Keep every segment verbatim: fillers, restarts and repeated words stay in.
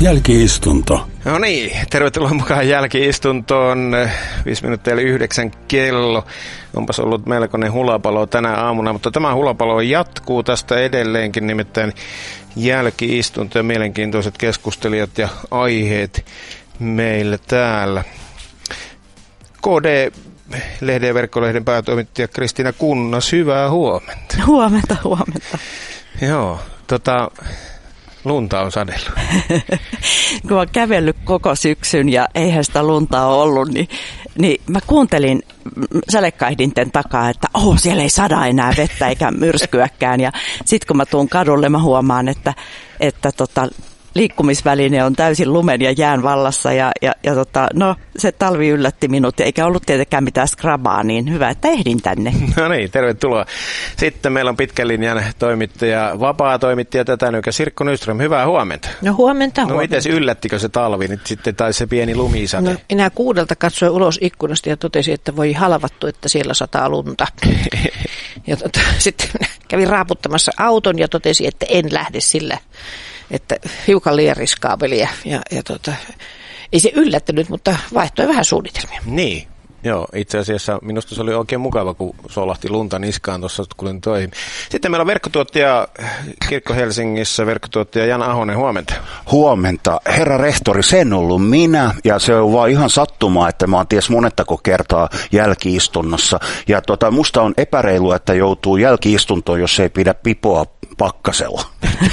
Jälki-istunto. No niin, tervetuloa mukaan jälki-istuntoon. Viisi minuuttia eli yhdeksän kello. Onpas ollut melkoinen hulapalo tänä aamuna, mutta tämä hulapalo jatkuu tästä edelleenkin, nimittäin jälki-istunto ja mielenkiintoiset keskustelijat ja aiheet meillä täällä. K D-lehden ja verkkolehden päätoimittaja Kristiina Kunnas, hyvää huomenta. Huomenta, huomenta. Joo, tota... lunta on sadellut. Kun olen kävellyt koko syksyn ja eihän sitä lunta ole ollut, niin, niin mä kuuntelin sälekkahdinten takaa, että oh, siellä ei sada enää vettä eikä myrskyäkään. Ja sitten kun mä tuun kadulle, mä huomaan, että, että tota, liikkumisväline on täysin lumen ja jään vallassa. Ja, ja, ja tota, no, se talvi yllätti minut, eikä ollut tietenkään mitään skrabaa, niin hyvä, että ehdin tänne. No niin, tervetuloa. Sitten meillä on pitkän linjan toimittaja, vapaa toimittaja tätä nykä Sirkko Nyström. Hyvää huomenta. No huomenta, no, huomenta. Mites yllättikö se talvi nyt sitten, tai se pieni lumisade? No, minä kuudelta katsoin ulos ikkunasta ja totesin, että voi halvattu, että siellä sataa lunta. Ja tota, sitten kävin raaputtamassa auton ja totesin, että en lähde sillä, että hiukan liian riskaabelia. Ja, ja tota, ei se yllättänyt, mutta vaihtoi vähän suunnitelmia. Niin. Joo, itse asiassa minusta se oli oikein mukava, kun solahti lunta niskaan tuossa, kun tulin töihin. Sitten meillä on verkkotuottaja Kirkko Helsingissä, verkkotuottaja Jan Ahonen, huomenta. Huomenta. Herra rehtori, sen ollut minä, ja se on vaan ihan sattumaa, että mä oon ties monettako kertaa jälki-istunnossa. Ja tota, musta on epäreilua, että joutuu jälki-istuntoon, jos ei pidä pipoa pakkasella.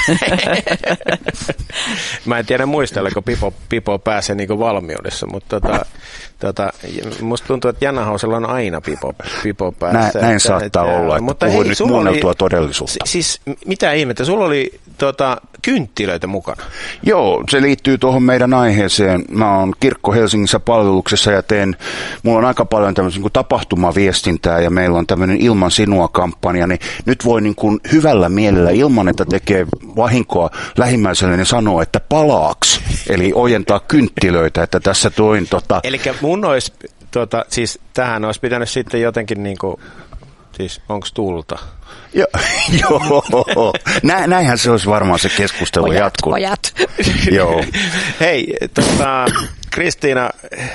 Mä en tiedä muistelleko Pipo, Pipo pääsee niin valmiudessa, mutta tota, tota, musta tuntuu, että Jan Ahosella on aina Pipo, pipo päässä. Näin, näin saattaa että, olla, että mutta puhuin hei, nyt muunneltua oli, todellisuutta. Siis mitä ihmettä, sulla oli tota, kynttilöitä mukana? Joo, se liittyy tuohon meidän aiheeseen. Mä oon Kirkko Helsingissä palveluksessa ja teen, mulla on aika paljon tämmöistä niin tapahtumaviestintää ja meillä on tämmöinen Ilman sinua-kampanja, niin nyt voi niin kuin hyvällä mielellä ilman, että tekee vahinkoa lähimmäiselle, niin sanoo, että palaaks, eli ojentaa kynttilöitä, että tässä toin tota... Eli mun olisi, tota, siis tähän olisi pitänyt sitten jotenkin niinku, siis onks tulta? Jo, joo, Nä, näinhän se olisi varmaan se keskustelu pojat, jatkuu. Pojat, joo. Hei, tota, Kristiina,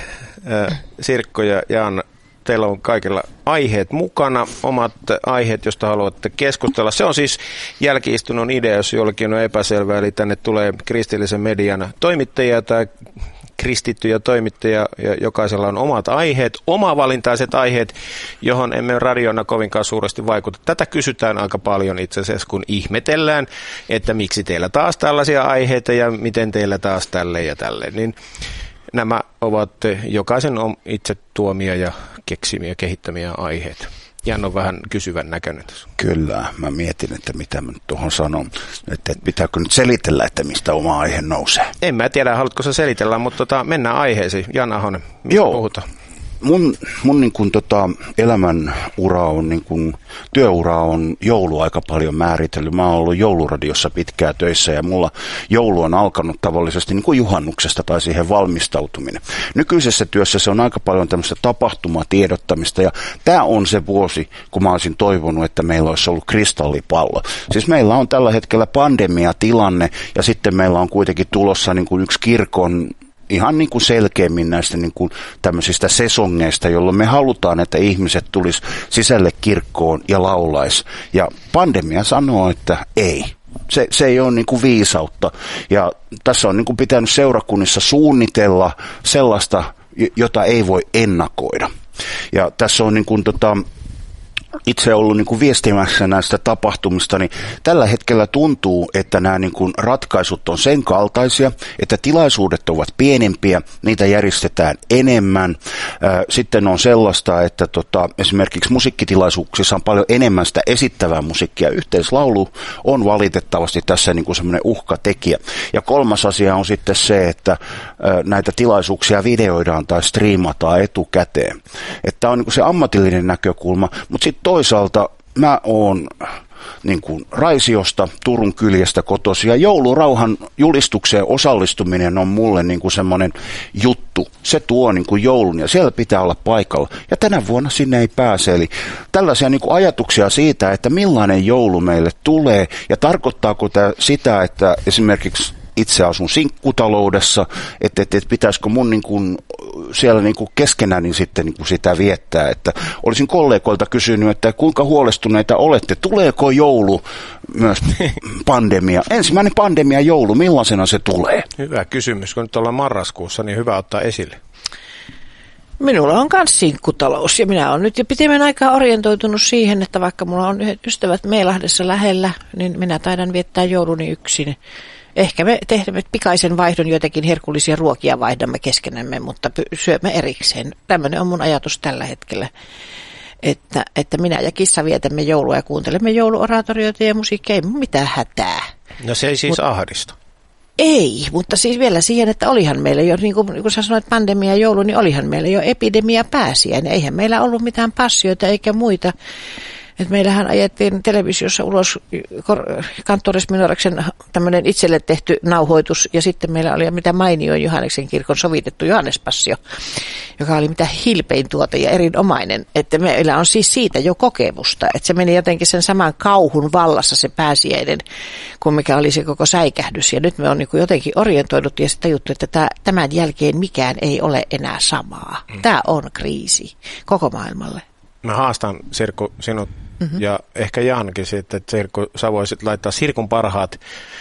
äh, Sirkko ja Jan, teillä on kaikilla aiheet mukana, omat aiheet, joista haluatte keskustella. Se on siis jälki-istunnon idea, jos jollekin on epäselvää, eli tänne tulee kristillisen median toimittajia tai kristittyjä toimittajia, ja jokaisella on omat aiheet, omavalintaiset aiheet, johon emme radiona kovinkaan suuresti vaikuta. Tätä kysytään aika paljon itse asiassa, kun ihmetellään, että miksi teillä taas tällaisia aiheita ja miten teillä taas tälleen ja tälleen, niin nämä ovat jokaisen itse tuomia ja keksimiä, kehittämiä aiheita. Jan on vähän kysyvän näköinen. Kyllä, mä mietin, että mitä mä nyt tuohon sanon, että pitääkö nyt selitellä, että mistä oma aihe nousee. En mä tiedä, haluatko sä selitellä, mutta tota, mennään aiheisiin. Jan Ahonen, mistä Joo. puhutaan? Mun, mun niin kuin tota, elämänura on, niin kuin, työura on joulu aika paljon määritellyt. Mä oon ollut jouluradiossa pitkään töissä ja mulla joulu on alkanut tavallisesti niin kuin juhannuksesta tai siihen valmistautuminen. Nykyisessä työssä se on aika paljon tämmöistä tapahtumatiedottamista ja tää on se vuosi, kun mä olisin toivonut, että meillä olisi ollut kristallipallo. Siis meillä on tällä hetkellä pandemiatilanne ja sitten meillä on kuitenkin tulossa niin kuin yksi kirkon ihan niin kuin selkeämmin näistä niin kuin tämmöisistä sesongeista, jolloin me halutaan, että ihmiset tulisi sisälle kirkkoon ja laulais. Ja pandemia sanoo, että ei. Se, se ei ole niin kuin viisautta. Ja tässä on niin kuin pitänyt seurakunnissa suunnitella sellaista, jota ei voi ennakoida. Ja tässä on niin kuin tota... itse ollut niin kuin viestimässä näistä tapahtumista, niin tällä hetkellä tuntuu, että nämä niin kuin ratkaisut on sen kaltaisia, että tilaisuudet ovat pienempiä, niitä järjestetään enemmän. Sitten on sellaista, että tota, esimerkiksi musiikkitilaisuuksissa on paljon enemmän sitä esittävää musiikkia. Yhteislaulu on valitettavasti tässä niin kuin semmoinen uhkatekijä. Ja kolmas asia on sitten se, että näitä tilaisuuksia videoidaan tai striimataan etukäteen. Että on niin kuin se ammatillinen näkökulma, mutta sitten toisaalta mä oon niin kuin Raisiosta, Turun kyljestä kotoisin, ja joulurauhan julistukseen osallistuminen on mulle niin kuin semmoinen juttu. Se tuo niin kuin joulun, ja siellä pitää olla paikalla. Ja tänä vuonna sinne ei pääse. Eli tällaisia niin kuin ajatuksia siitä, että millainen joulu meille tulee, ja tarkoittaako tämä sitä, että esimerkiksi itse asun sinkkutaloudessa, että et, et pitäisikö mun niin kuin siellä niin kuin keskenään niin sitten niin kuin sitä viettää. Että olisin kollegoilta kysynyt, että kuinka huolestuneita olette, tuleeko joulu myös pandemia? Ensimmäinen pandemia joulu, millaisena se tulee? Hyvä kysymys, kun nyt ollaan marraskuussa, niin hyvä ottaa esille. Minulla on myös sinkkutalous ja minä olen nyt jo pitemmän aikaa orientoitunut siihen, että vaikka mulla on ystävät Meilahdessa lähellä, niin minä taidan viettää jouluni yksin. Ehkä me tehdään pikaisen vaihdon, joitakin herkullisia ruokia vaihdamme keskenämme, mutta syömme erikseen. Tämmöinen on mun ajatus tällä hetkellä, että, että minä ja kissa vietämme joulua ja kuuntelemme jouluoratorioita ja musiikkia, ei mitään hätää. No se ei siis Mut, ahdista. Ei, mutta siis vielä siihen, että olihan meillä jo, niin kuin, niin kuin sä sanoit, pandemia ja joulu, niin olihan meillä jo epidemia pääsiäinen. Eihän meillä ollut mitään passioita eikä muita. Et meillähän ajettiin televisiossa ulos Kantoris Minoreksen tämmöinen itselle tehty nauhoitus, ja sitten meillä oli mitä mainio Johanneksen kirkon sovitettu Johannespassio, joka oli mitä hilpein tuote ja erinomainen. Että meillä on siis siitä jo kokemusta, että se meni jotenkin sen saman kauhun vallassa se pääsiäinen, kuin mikä oli se koko säikähdys. Ja nyt me on niin kuin jotenkin orientoidut ja sitten tajuttu, että tämän jälkeen mikään ei ole enää samaa. Tämä on kriisi koko maailmalle. Mä haastan, Sirkku, sinut mm-hmm. ja ehkä Jankin sitten, että Sirkku, sä voisit laittaa Sirkun parhaat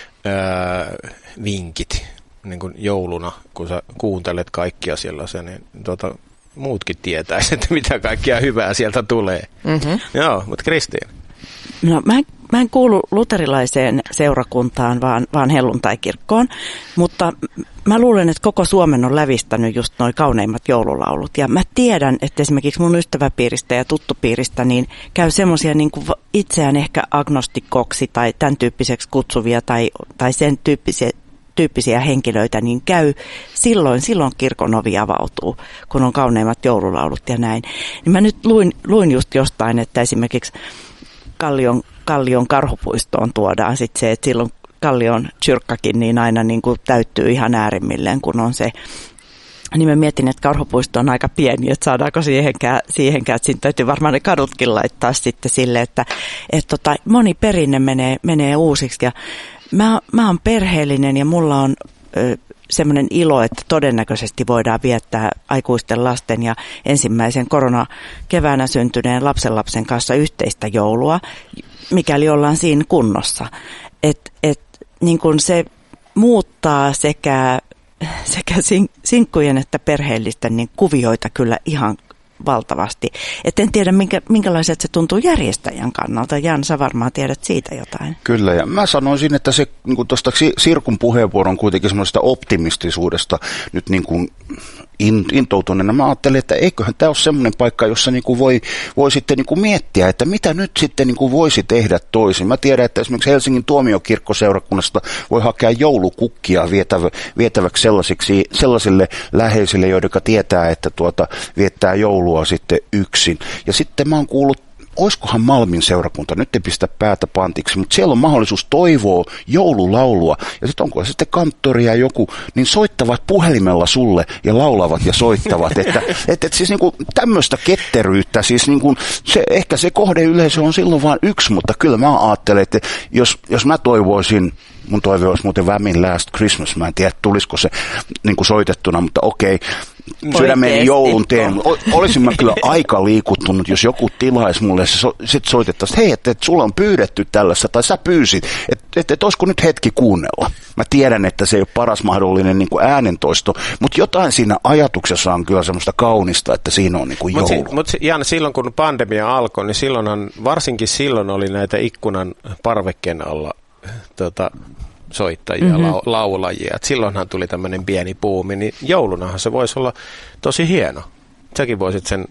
ää, vinkit niin kuin jouluna, kun sä kuuntelet kaikkia sellaisia, niin tota, muutkin tietäisi, että mitä kaikkia hyvää sieltä tulee. Mm-hmm. Joo, mutta Kristiina. No, mä, en, mä en kuulu luterilaiseen seurakuntaan, vaan, vaan helluntaikirkkoon, mutta mä luulen, että koko Suomen on lävistänyt just noi kauneimmat joululaulut. Ja mä tiedän, että esimerkiksi mun ystäväpiiristä ja tuttupiiristä niin käy semmoisia niin kuin itseään ehkä agnostikoksi tai tämän tyyppiseksi kutsuvia tai, tai sen tyyppisiä, tyyppisiä henkilöitä, niin käy silloin, silloin kirkon ovi avautuu, kun on kauneimmat joululaulut ja näin. Niin mä nyt luin, luin just jostain, että esimerkiksi Kallion, Kallion karhupuistoon tuodaan sitten se, että silloin Kallion chyrkkakin niin aina niin kuin täyttyy ihan äärimmilleen, kun on se. Niin mä mietin, että karhupuisto on aika pieni, että saadaanko siihenkään, siihenkään että siinä täytyy varmaan ne kadutkin laittaa sitten sille, että et tota, moni perinne menee, menee uusiksi. Ja mä, mä oon perheellinen ja mulla on ö, semmoinen ilo, että todennäköisesti voidaan viettää aikuisten lasten ja ensimmäisen koronakeväänä syntyneen lapsenlapsen kanssa yhteistä joulua, mikäli ollaan siinä kunnossa. Että et, niin kun se muuttaa sekä, sekä sinkkujen että perheellisten niin kuvioita kyllä ihan valtavasti. Et en tiedä, minkä, minkälaiset se tuntuu järjestäjän kannalta. Jan, sä varmaan tiedät siitä jotain. Kyllä, ja mä sanoisin, että se niin tuosta Sirkun puheenvuoron kuitenkin semmoisesta optimistisuudesta nyt niin kuin intoutuneena. Mä ajattelin, että eiköhän tämä ole semmoinen paikka, jossa niin kuin voi, voi sitten niin kuin miettiä, että mitä nyt sitten niin kuin voisi tehdä toisin. Mä tiedän, että esimerkiksi Helsingin tuomiokirkkoseurakunnasta voi hakea joulukukkia vietävä, vietäväksi sellaisiksi, sellaisille läheisille, jotka tietää, että tuota, viettää joulua sitten yksin. Ja sitten mä oon kuullut, oiskohan Malmin seurakunta, nyt ei pistä päätä pantiksi, mutta siellä on mahdollisuus toivoa joululaulua, ja sitten onko se sitten kanttori ja joku, niin soittavat puhelimella sulle ja laulavat ja soittavat, että et, et siis niinku tämmöistä ketteryyttä, siis niinku se, ehkä se kohdeyleisö on silloin vain yksi, mutta kyllä mä ajattelen, että jos, jos mä toivoisin, mun toive olisi muuten Whamin Last Christmas, mä en tiedä tulisiko se niinku soitettuna, mutta okei, sydämeni joulun teen. Olisin mä kyllä aika liikuttunut, jos joku tilaisi mulle, se so, sitten soitettaisiin, hei, että et sulla on pyydetty tällaista, tai sä pyysit, että et, et olisiko nyt hetki kuunnella. Mä tiedän, että se ei ole paras mahdollinen niin kuin äänentoisto, mutta jotain siinä ajatuksessa on kyllä semmoista kaunista, että siinä on niin kuin joulu. Mutta mut, Jan, silloin kun pandemia alkoi, niin silloinhan, varsinkin silloin oli näitä ikkunan parvekkeen alla tota, soittajia, mm-hmm. lau, laulajia. Et silloinhan tuli tämmöinen pieni buumi, niin joulunahan se voisi olla tosi hieno. Säkin voisit sen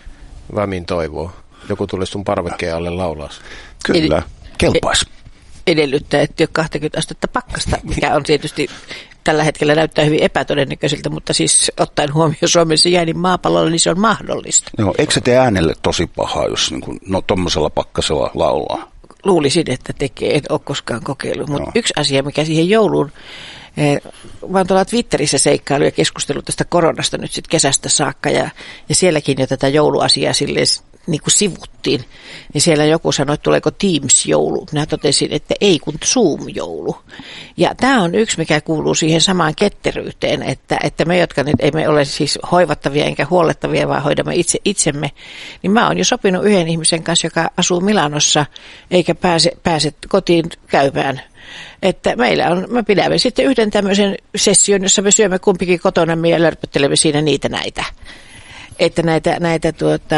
Whamin toivoa. Joku tulisi sun parvekkeen alle laulaa. Kyllä, kelpaisi. Edellyttää, että ei ole kaksikymmentä astetta pakkasta, mikä on tietysti tällä hetkellä näyttää hyvin epätodennäköiseltä, mutta siis ottaen huomioon Suomessa jäänin maapallolla, niin se on mahdollista. Joo, eikö se tee äänelle tosi pahaa, jos niin kuin, no tommosella pakkasella laulaa? Luulisin, että tekee, en ole koskaan kokeillut, mutta yksi asia, mikä siihen jouluun, eh, mä oon tuolla Twitterissä seikkailu ja keskustellut tästä koronasta nyt sitten kesästä saakka, ja, ja sielläkin jo tätä jouluasiaa silleen niin kuin sivuttiin, niin siellä joku sanoi, että tuleeko Teams-joulu. Minä totesin, että ei kun Zoom-joulu. Ja tämä on yksi, mikä kuuluu siihen samaan ketteryyteen, että, että me, jotka nyt ei me ole siis hoivattavia enkä huolettavia, vaan hoidamme itse itsemme, niin mä oon jo sopinut yhden ihmisen kanssa, joka asuu Milanossa, eikä pääse, pääse kotiin käymään. Että meillä on, me pidämme sitten yhden tämmöisen session, jossa me syömme kumpikin kotona ja lörpöttelemme siinä niitä näitä. Että näitä, näitä tuota,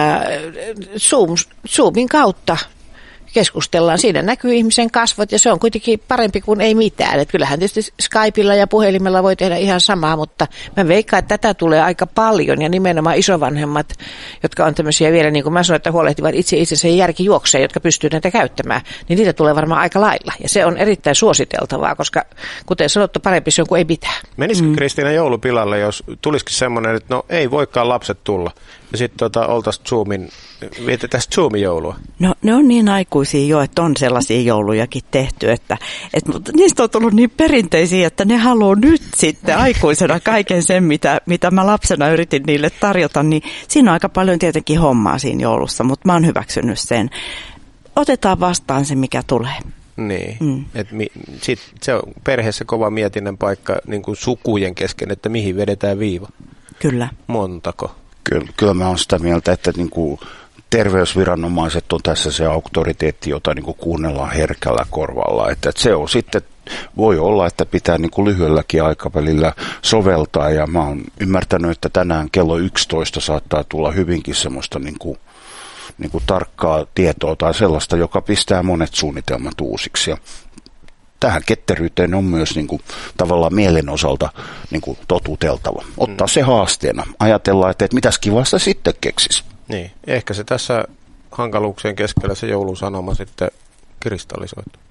Zoom, Zoomin kautta keskustellaan. Siinä näkyy ihmisen kasvot ja se on kuitenkin parempi kuin ei mitään. Että kyllähän tietysti Skypeilla ja puhelimella voi tehdä ihan samaa, mutta mä veikkaan, että tätä tulee aika paljon ja nimenomaan isovanhemmat, jotka on tämmöisiä vielä, niin kuin mä sanoin, että huolehtivat itse itsensä ja järki juoksee, jotka pystyy näitä käyttämään, niin niitä tulee varmaan aika lailla. Ja se on erittäin suositeltavaa, koska kuten sanottu, parempi se on kuin ei mitään. Menisikö mm. Kristiina joulupilalle, jos tulisikin semmoinen, että no ei voikaan lapset tulla ja sitten tota, oltaisiin Zoomin, vietetään Zoomin joulua? No ne on niin aikuisia jo, että on sellaisia joulujakin tehty, että, että niistä on tullut niin perinteisiä, että ne haluaa nyt sitten aikuisena kaiken sen, mitä, mitä mä lapsena yritin niille tarjota, niin siinä on aika paljon tietenkin hommaa siinä joulussa, mutta mä oon hyväksynyt sen. Otetaan vastaan se, mikä tulee. Niin, mm. että mi, sit se on perheessä kova mietinnän paikka niin kuin sukujen kesken, että mihin vedetään viiva. Kyllä. Montako? Kyllä, kyllä mä oon sitä mieltä, että niin kuin terveysviranomaiset on tässä se auktoriteetti, jota niin kuin kuunnellaan herkällä korvalla. Että, että se on sitten, voi olla, että pitää niin kuin lyhyelläkin aikavälillä soveltaa. Ja mä oon ymmärtänyt, että tänään kello yksitoista saattaa tulla hyvinkin semmoista niin kuin, niin kuin tarkkaa tietoa tai sellaista, joka pistää monet suunnitelmat uusiksi. Ja tähän ketteryyteen on myös niin kuin, tavallaan mielen osalta niin kuin, totuteltava. Ottaa mm. se haasteena. Ajatellaan, että, että mitäs kivasta sitten keksisi. Niin, ehkä se tässä hankaluuksien keskellä se joulun sanoma sitten kristallisoituu.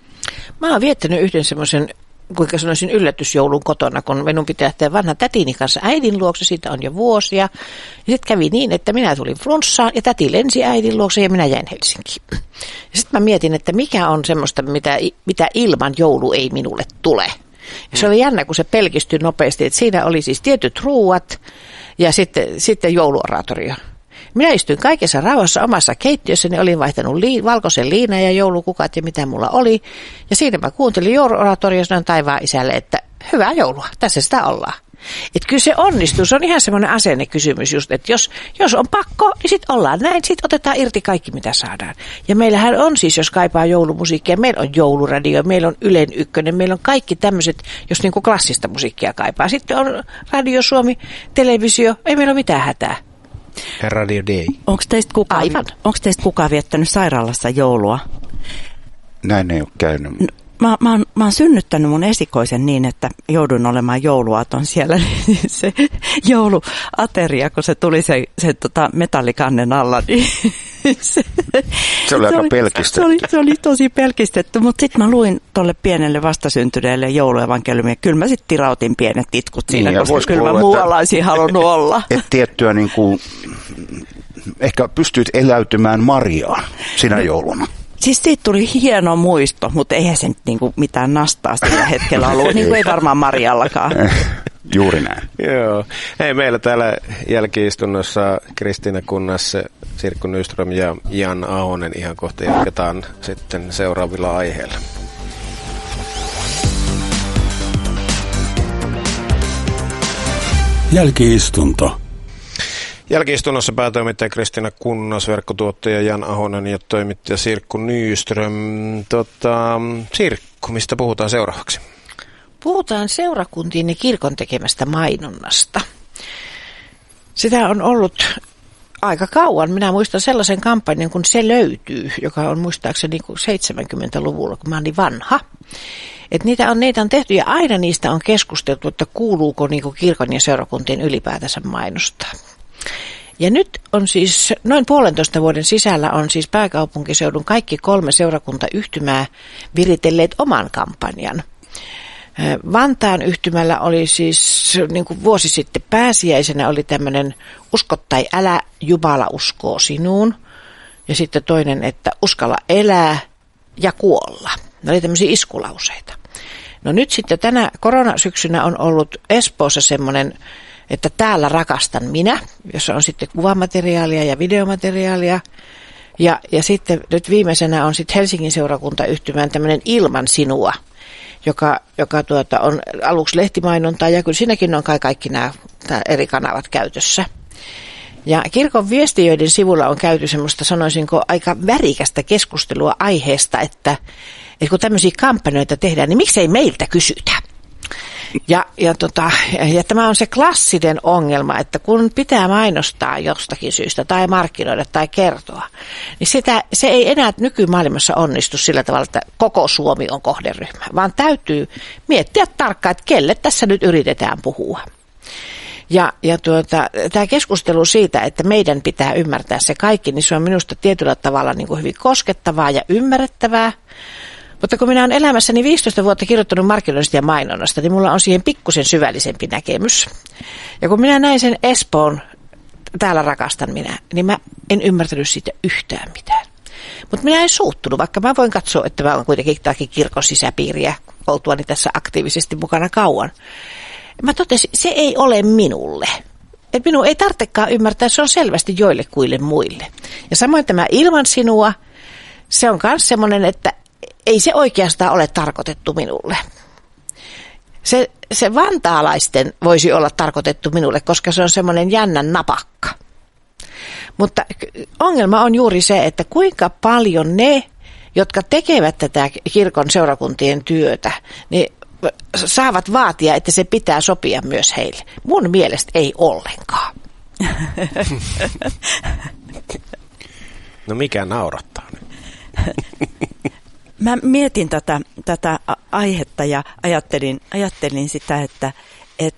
Mä oon viettänyt yhden semmoisen, kuinka sanoisin, yllätysjoulun kotona, kun minun pitää lähteä vanhan tätini kanssa äidin luokse, siitä on jo vuosia. Ja sitten kävi niin, että minä tulin flunssaan ja täti lensi äidin luokse ja minä jäin Helsinkiin. Ja sitten mä mietin, että mikä on semmoista, mitä, mitä ilman joulu ei minulle tule. Ja se oli jännä, kun se pelkistyi nopeasti, että siinä oli siis tietyt ruuat ja sitten, sitten jouluoratorio. Minä istuin kaikessa rauhassa omassa keittiössäni, olin vaihtanut lii, valkoisen liinan ja joulukukat ja mitä mulla oli. Ja siinä mä kuuntelin jouluoratoria ja sanoin taivaan isälle, että hyvää joulua, tässä sitä ollaan. Että kyllä se onnistuu, se on ihan semmoinen asennekysymys just, että jos, jos on pakko, niin sitten ollaan näin, sitten otetaan irti kaikki mitä saadaan. Ja meillähän on siis, jos kaipaa joulumusiikkia, meillä on jouluradio, meillä on Ylen ykkönen, meillä on kaikki tämmöiset, jos niin kuin klassista musiikkia kaipaa. Sitten on Radio Suomi, televisio, ei meillä ole mitään hätää. Radio Day. Onko teistä kukaan, onko teistä kukaan viettänyt sairaalassa joulua? Näin ei ole käynyt. No, mä, mä, oon, mä oon synnyttänyt mun esikoisen niin, että joudun olemaan jouluaaton siellä. Niin se jouluateria, kun se tuli se, se tota metallikannen alla, niin se, se oli aika pelkistetty. Se oli, se oli tosi pelkistetty, mutta sitten mä luin tuolle pienelle vastasyntyneelle jouluevankeliumia. Kyllä mä sitten tirautin pienet itkut siinä, niin, koska kyllä mä muualla olisin halunnut olla. Et tiettyä niin kuin, ehkä pystyt eläytymään Mariaan sinä jouluna. Siis siitä tuli hieno muisto, mutta eihän se nyt niinku mitään nastaa sillä hetkellä ollut, niin kuin ei varmaan Mariallakaan. Juuri näin. Joo. Hei, meillä täällä jälki-istunnossa Kristiina Kunnas, Sirkku Nyström ja Jan Ahonen. Ihan kohta jatketaan sitten seuraavilla aiheilla. Jälki-istunto. Jälki-istunnossa päätoimittaja Kristiina Kunnas, verkkotuottaja Jan Ahonen ja toimittaja Sirkku Nyström. Tota, Sirkku, mistä puhutaan seuraavaksi? Puhutaan seurakuntien ja kirkon tekemästä mainonnasta. Sitä on ollut aika kauan. Minä muistan sellaisen kampanjan, kun Se löytyy, joka on muistaakseni seitsemänkymmentäluvulla, kun mä oon niin vanha. Et niitä, on, niitä on tehty ja aina niistä on keskusteltu, että kuuluuko niin kirkon ja seurakuntien ylipäätänsä mainostaa. Ja nyt on siis noin puolentoista vuoden sisällä on siis pääkaupunkiseudun kaikki kolme seurakuntayhtymää viritelleet oman kampanjan. Vantaan yhtymällä oli siis niin kuin vuosi sitten pääsiäisenä oli tämmöinen usko tai älä, Jumala uskoo sinuun. Ja sitten toinen, että uskalla elää ja kuolla. Ne oli tämmöisiä iskulauseita. No nyt sitten tänä koronasyksynä on ollut Espoossa semmoinen että täällä rakastan minä, jossa on sitten kuvamateriaalia ja videomateriaalia. Ja, ja sitten nyt viimeisenä on sitten Helsingin seurakuntayhtymän tämmöinen Ilman sinua, joka, joka tuota, on aluksi lehtimainontaa ja kyllä siinäkin on kai kaikki nämä eri kanavat käytössä. Ja kirkon viestiöiden sivulla on käyty semmoista, sanoisinko, aika värikästä keskustelua aiheesta, että, että kun tämmöisiä kampanjoita tehdään, niin miksei meiltä kysytä? Ja, ja, tota, ja tämä on se klassinen ongelma, että kun pitää mainostaa jostakin syystä tai markkinoida tai kertoa, niin sitä, se ei enää nykymaailmassa onnistu sillä tavalla, että koko Suomi on kohderyhmä, vaan täytyy miettiä tarkkaan, että kelle tässä nyt yritetään puhua. Ja, ja tuota, tämä keskustelu siitä, että meidän pitää ymmärtää se kaikki, niin se on minusta tietyllä tavalla niin kuin hyvin koskettavaa ja ymmärrettävää. Mutta kun minä olen elämässäni viisitoista vuotta kirjoittanut markkinoinnista ja mainonnasta, niin mulla on siihen pikkusen syvällisempi näkemys. Ja kun minä näin sen Espoon, täällä rakastan minä, niin mä en ymmärtänyt siitä yhtään mitään. Mutta minä en suuttunut, vaikka mä voin katsoa, että mä olen kuitenkin jotakin kirkon sisäpiiriä oltuani tässä aktiivisesti mukana kauan. Mä totesin, se ei ole minulle. Et minun ei tarvitsekaan ymmärtää, se on selvästi joillekuille muille. Ja samoin tämä Ilman sinua, se on myös semmoinen, että ei se oikeastaan ole tarkoitettu minulle. Se, se vantaalaisten voisi olla tarkoitettu minulle, koska se on semmoinen jännän napakka. Mutta ongelma on juuri se, että kuinka paljon ne, jotka tekevät tätä kirkon seurakuntien työtä, niin saavat vaatia, että se pitää sopia myös heille. Mun mielestä ei ollenkaan. No mikä naurattaa nyt? Mä mietin tätä, tätä aihetta ja ajattelin, ajattelin sitä, että et,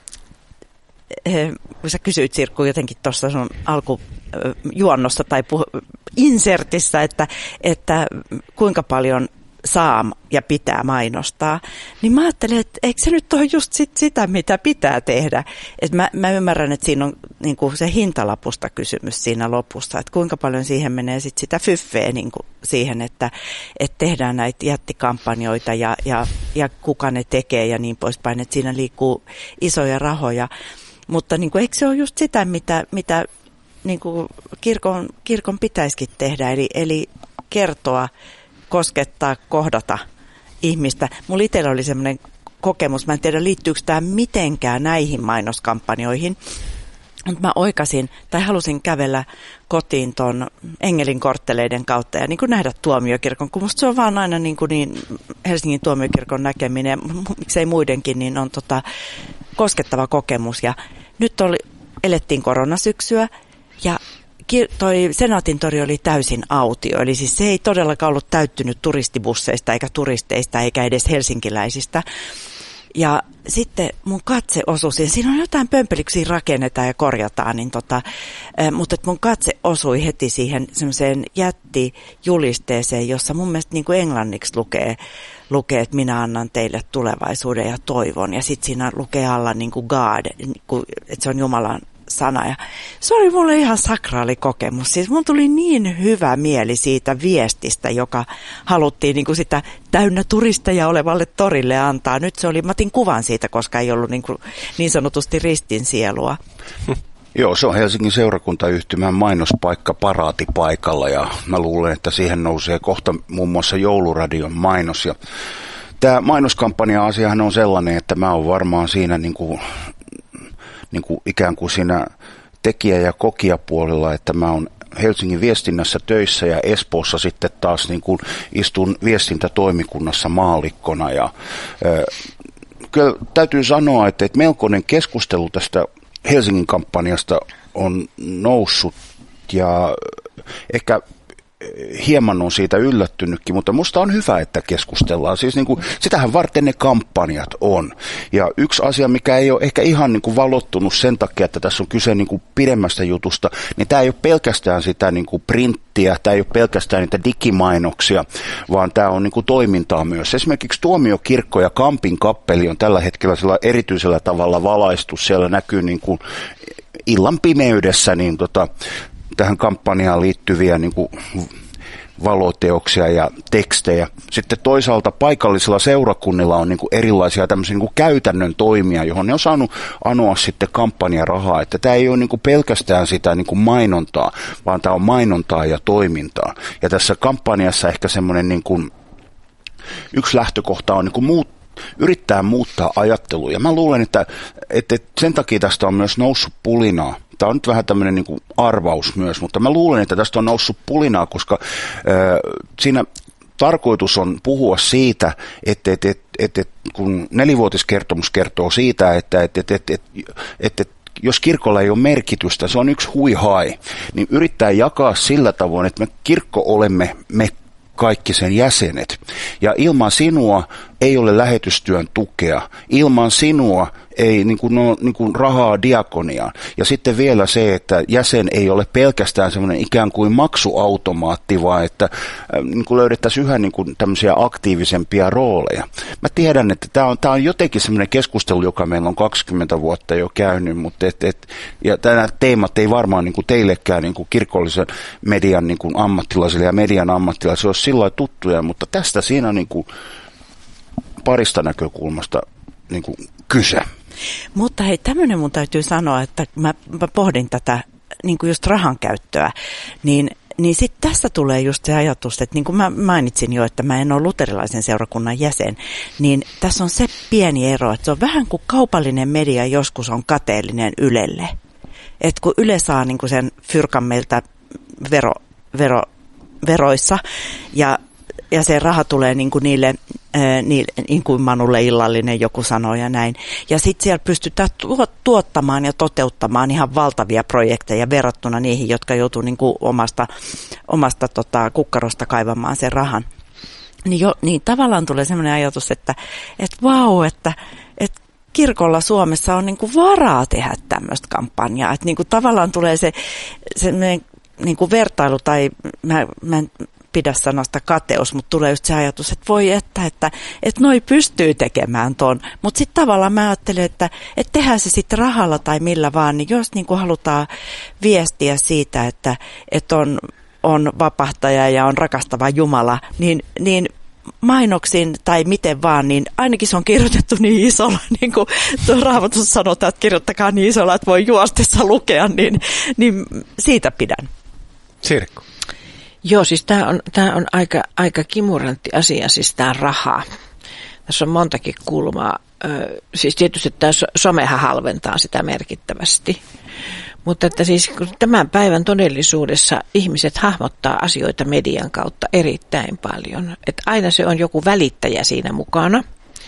kun sä kysyit Sirkku jotenkin tuossa sun alkujuonnosta tai puh- insertissä, että, että kuinka paljon saa ja pitää mainostaa, niin mä ajattelin, että eikö se nyt ole just sit sitä, mitä pitää tehdä. Et mä, mä ymmärrän, että siinä on niin kuin se hintalapusta kysymys siinä lopussa, että kuinka paljon siihen menee sit sitä fyffeä niin kuin siihen, että, että tehdään näitä jättikampanjoita ja, ja, ja kuka ne tekee ja niin poispäin, että siinä liikkuu isoja rahoja. Mutta niin kuin, eikö se ole just sitä, mitä, mitä niin kuin kirkon, kirkon pitäisikin tehdä, eli, eli kertoa, koskettaa, kohdata ihmistä. Mulla itsellä oli semmoinen kokemus, mä en tiedä liittyykö tämä mitenkään näihin mainoskampanjoihin, mutta mä oikasin tai halusin kävellä kotiin ton Engelin kortteleiden kautta ja niin kuin nähdä tuomiokirkon, kun musta se on vaan aina niin kuin niin Helsingin tuomiokirkon näkeminen, miksei muidenkin, niin on tota koskettava kokemus. Ja nyt oli, elettiin koronasyksyä ja toi Senaatin tori oli täysin autio, eli siis se ei todellakaan ollut täyttynyt turistibusseista eikä turisteista eikä edes helsinkiläisistä. Ja sitten mun katse osui siihen, siinä on jotain pömpeliksiä rakennetaan ja korjataan, niin tota, mutta mun katse osui heti siihen semmoiseen jättijulisteeseen, jossa mun mielestä niin kuin englanniksi lukee, lukee, että minä annan teille tulevaisuuden ja toivon. Ja sitten siinä lukee alla niin kuin God, että se on Jumalan sana. Ja se oli mulle ihan sakraali kokemus. Siis mun tuli niin hyvä mieli siitä viestistä, joka haluttiin niin kuin sitä täynnä turisteja olevalle torille antaa. Nyt se oli, mä otin kuvan siitä, koska ei ollut niin, kuin niin sanotusti ristin sielua. Joo, se on Helsingin seurakuntayhtymän mainospaikka paraatipaikalla ja mä luulen, että siihen nousee kohta muun muassa jouluradion mainos. Ja tämä mainoskampanja-asiahan on sellainen, että mä oon varmaan siinä niin kuin niin kuin ikään kuin siinä tekijä- ja kokijapuolella, että mä oon Helsingin viestinnässä töissä ja Espoossa sitten taas niin kuin istun viestintätoimikunnassa maallikkona. Ja, äh, kyllä täytyy sanoa, että, että melkoinen keskustelu tästä Helsingin kampanjasta on noussut ja ehkä hieman on siitä yllättynytkin, mutta musta on hyvä, että keskustellaan. Siis niin kuin, sitähän varten ne kampanjat on. Ja yksi asia, mikä ei ole ehkä ihan niin kuin valottunut sen takia, että tässä on kyse niin kuin pidemmästä jutusta, niin tämä ei ole pelkästään sitä niin kuin printtiä, tämä ei ole pelkästään niitä digimainoksia, vaan tämä on niin kuin toimintaa myös. Esimerkiksi Tuomiokirkko ja Kampin kappeli on tällä hetkellä sillä erityisellä tavalla valaistu. Siellä näkyy niin kuin illan pimeydessä niin tota, tähän kampanjaan liittyviä niin kuin valoteoksia ja tekstejä. Sitten toisaalta paikallisilla seurakunnilla on niin kuin erilaisia tämmöisiä niin kuin käytännön toimia, johon ne on saanut anoa sitten kampanjarahaa. Että tämä ei ole niin kuin pelkästään sitä niin kuin mainontaa, vaan tämä on mainontaa ja toimintaa. Ja tässä kampanjassa ehkä semmoinen niin kuin yksi lähtökohta on niin kuin muut, yrittää muuttaa ajattelua. Ja mä luulen, että, että sen takia tästä on myös noussut pulinaa. Tämä on nyt vähän tämmöinen niin kuin arvaus myös, mutta mä luulen, että tästä on noussut pulinaa, koska äh, siinä tarkoitus on puhua siitä, että, että, että, että kun nelivuotiskertomus kertoo siitä, että, että, että, että, että, että jos kirkolla ei ole merkitystä, se on yksi huihai, niin yrittää jakaa sillä tavoin, että me kirkko olemme me kaikki sen jäsenet. Ja ilman sinua ei ole lähetystyön tukea. Ilman sinua ei niin kuin, no, niin kuin rahaa diakoniaan. Ja sitten vielä se, että jäsen ei ole pelkästään semmoinen ikään kuin maksuautomaatti, vaan että äh, niin kuin löydettäisiin yhä niin kuin tämmöisiä aktiivisempia rooleja. Mä tiedän, että tämä on, tämä on jotenkin semmoinen keskustelu, joka meillä on kaksikymmentä vuotta jo käynyt, mutta et, et, ja nämä teemat ei varmaan niin kuin teillekään niin kuin kirkollisen median niin kuin ammattilaisille ja median ammattilaisille ole sillä lailla tuttuja, mutta tästä siinä on niin kuin parista näkökulmasta niin kuin kyse. Mutta hei, tämmöinen mun täytyy sanoa, että mä, mä pohdin tätä niin kuin just rahan käyttöä, niin, niin sitten tässä tulee just se ajatus, että niin kuin mä mainitsin jo, että mä en ole luterilaisen seurakunnan jäsen, niin tässä on se pieni ero, että se on vähän kuin kaupallinen media joskus on kateellinen Ylelle. Että kun Yle saa niin kuin sen fyrkan meiltä vero, vero, veroissa ja Ja se raha tulee niin kuin niille, ää, niille, niin kuin Manulle illallinen joku sanoo ja näin. Ja sitten siellä pystytään tuottamaan ja toteuttamaan ihan valtavia projekteja verrattuna niihin, jotka joutuu niin kuin omasta, omasta tota, kukkarosta kaivamaan sen rahan. Niin, jo, niin tavallaan tulee sellainen ajatus, että et vau, että et kirkolla Suomessa on niin kuin varaa tehdä tämmöistä kampanjaa. Että niin kuin tavallaan tulee se semmoinen niin kuin vertailu tai mä, mä en pidä sanasta kateus, mutta tulee just se ajatus, että voi että, että, että noi pystyy tekemään ton. Mutta sitten tavallaan mä ajattelen, että, että tehdään se sitten rahalla tai millä vaan, niin jos niin kuin halutaan viestiä siitä, että, että on, on vapahtaja ja on rakastava Jumala, niin, niin mainoksin tai miten vaan, niin ainakin se on kirjoitettu niin isolla, niin kuin tuo Raamatussa sanotaan, että kirjoittakaa niin isolla, että voi juostessa lukea, niin, niin siitä pidän. Sirkku. Joo, siis tämä on, tää on aika, aika kimurantti asia, siis tämä raha. Tässä on montakin kulmaa. Ö, siis tietysti tämä somehan halventaa sitä merkittävästi. Mutta että siis tämän päivän todellisuudessa ihmiset hahmottaa asioita median kautta erittäin paljon. Että aina se on joku välittäjä siinä mukana.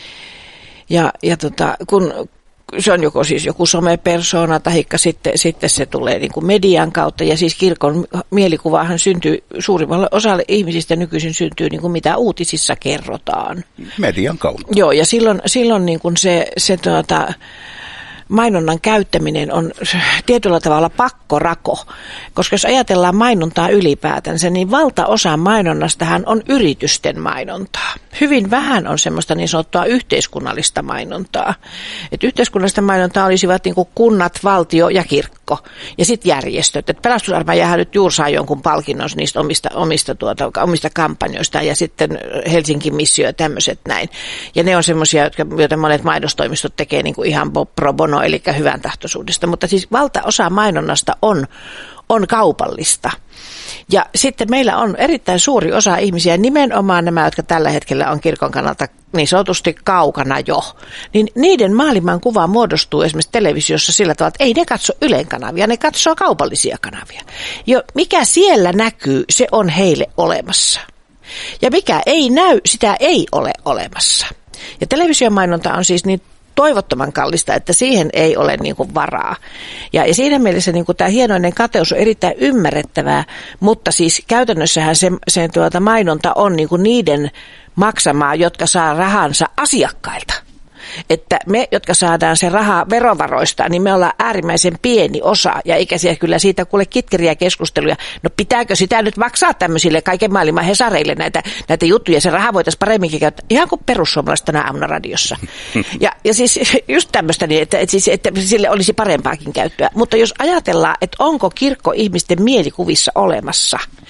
Ja, ja tota, kun se on joko siis joku somepersona tai sitten, sitten se tulee niin kuin median kautta. Ja siis kirkon mielikuvahan syntyy, suurimmalle osalle ihmisistä nykyisin syntyy niin kuin mitä uutisissa kerrotaan. Median kautta. Joo, ja silloin, silloin niin kuin se, se tuota, mainonnan käyttäminen on tietyllä tavalla pakkorako, koska jos ajatellaan mainontaa ylipäätänsä, niin valtaosa mainonnastahan on yritysten mainontaa. Hyvin vähän on semmoista niin sanottua yhteiskunnallista mainontaa. Et yhteiskunnallista mainontaa olisivat niin kuin kunnat, valtio ja kirkko ja sitten järjestöt. Et Pelastusarmeijahan nyt juuri saa jonkun palkinnon niistä omista, omista, tuota, omista kampanjoista ja sitten Helsingin missio ja tämmöiset näin. Ja ne on semmoisia, joita monet mainostoimistot tekee niin kuin ihan pro bono, eli hyvän tahtoisuudesta, mutta siis valtaosa mainonnasta on, on kaupallista. Ja sitten meillä on erittäin suuri osa ihmisiä, nimenomaan nämä, jotka tällä hetkellä on kirkon kannalta niin sanotusti kaukana jo, niin niiden maailman kuva muodostuu esimerkiksi televisiossa sillä tavalla, että ei ne katso Ylen kanavia, ne katsoo kaupallisia kanavia. Jo mikä siellä näkyy, se on heille olemassa. Ja mikä ei näy, sitä ei ole olemassa. Ja televisiomainonta on siis niin toivottoman kallista, että siihen ei ole niin kuin varaa. Ja, ja siinä mielessä niin kuin tämä hienoinen kateus on erittäin ymmärrettävää, mutta siis käytännössähän se, se tuota mainonta on niin kuin niiden maksamaa, jotka saa rahansa asiakkailta. Että me, jotka saadaan se rahaa verovaroista, niin me ollaan äärimmäisen pieni osa, ja eikä siellä kyllä siitä kuule kitkeriä keskusteluja. No pitääkö sitä nyt maksaa tämmöisille kaiken maailman hesareille näitä, näitä juttuja, se raha voitaisiin paremminkin käyttää, ihan kuin perussuomalaiset tänä aamuna radiossa. Ja, ja siis just tämmöistä, niin, että, että, siis, että sille olisi parempaakin käyttöä. Mutta jos ajatellaan, että onko kirkko ihmisten mielikuvissa olemassa,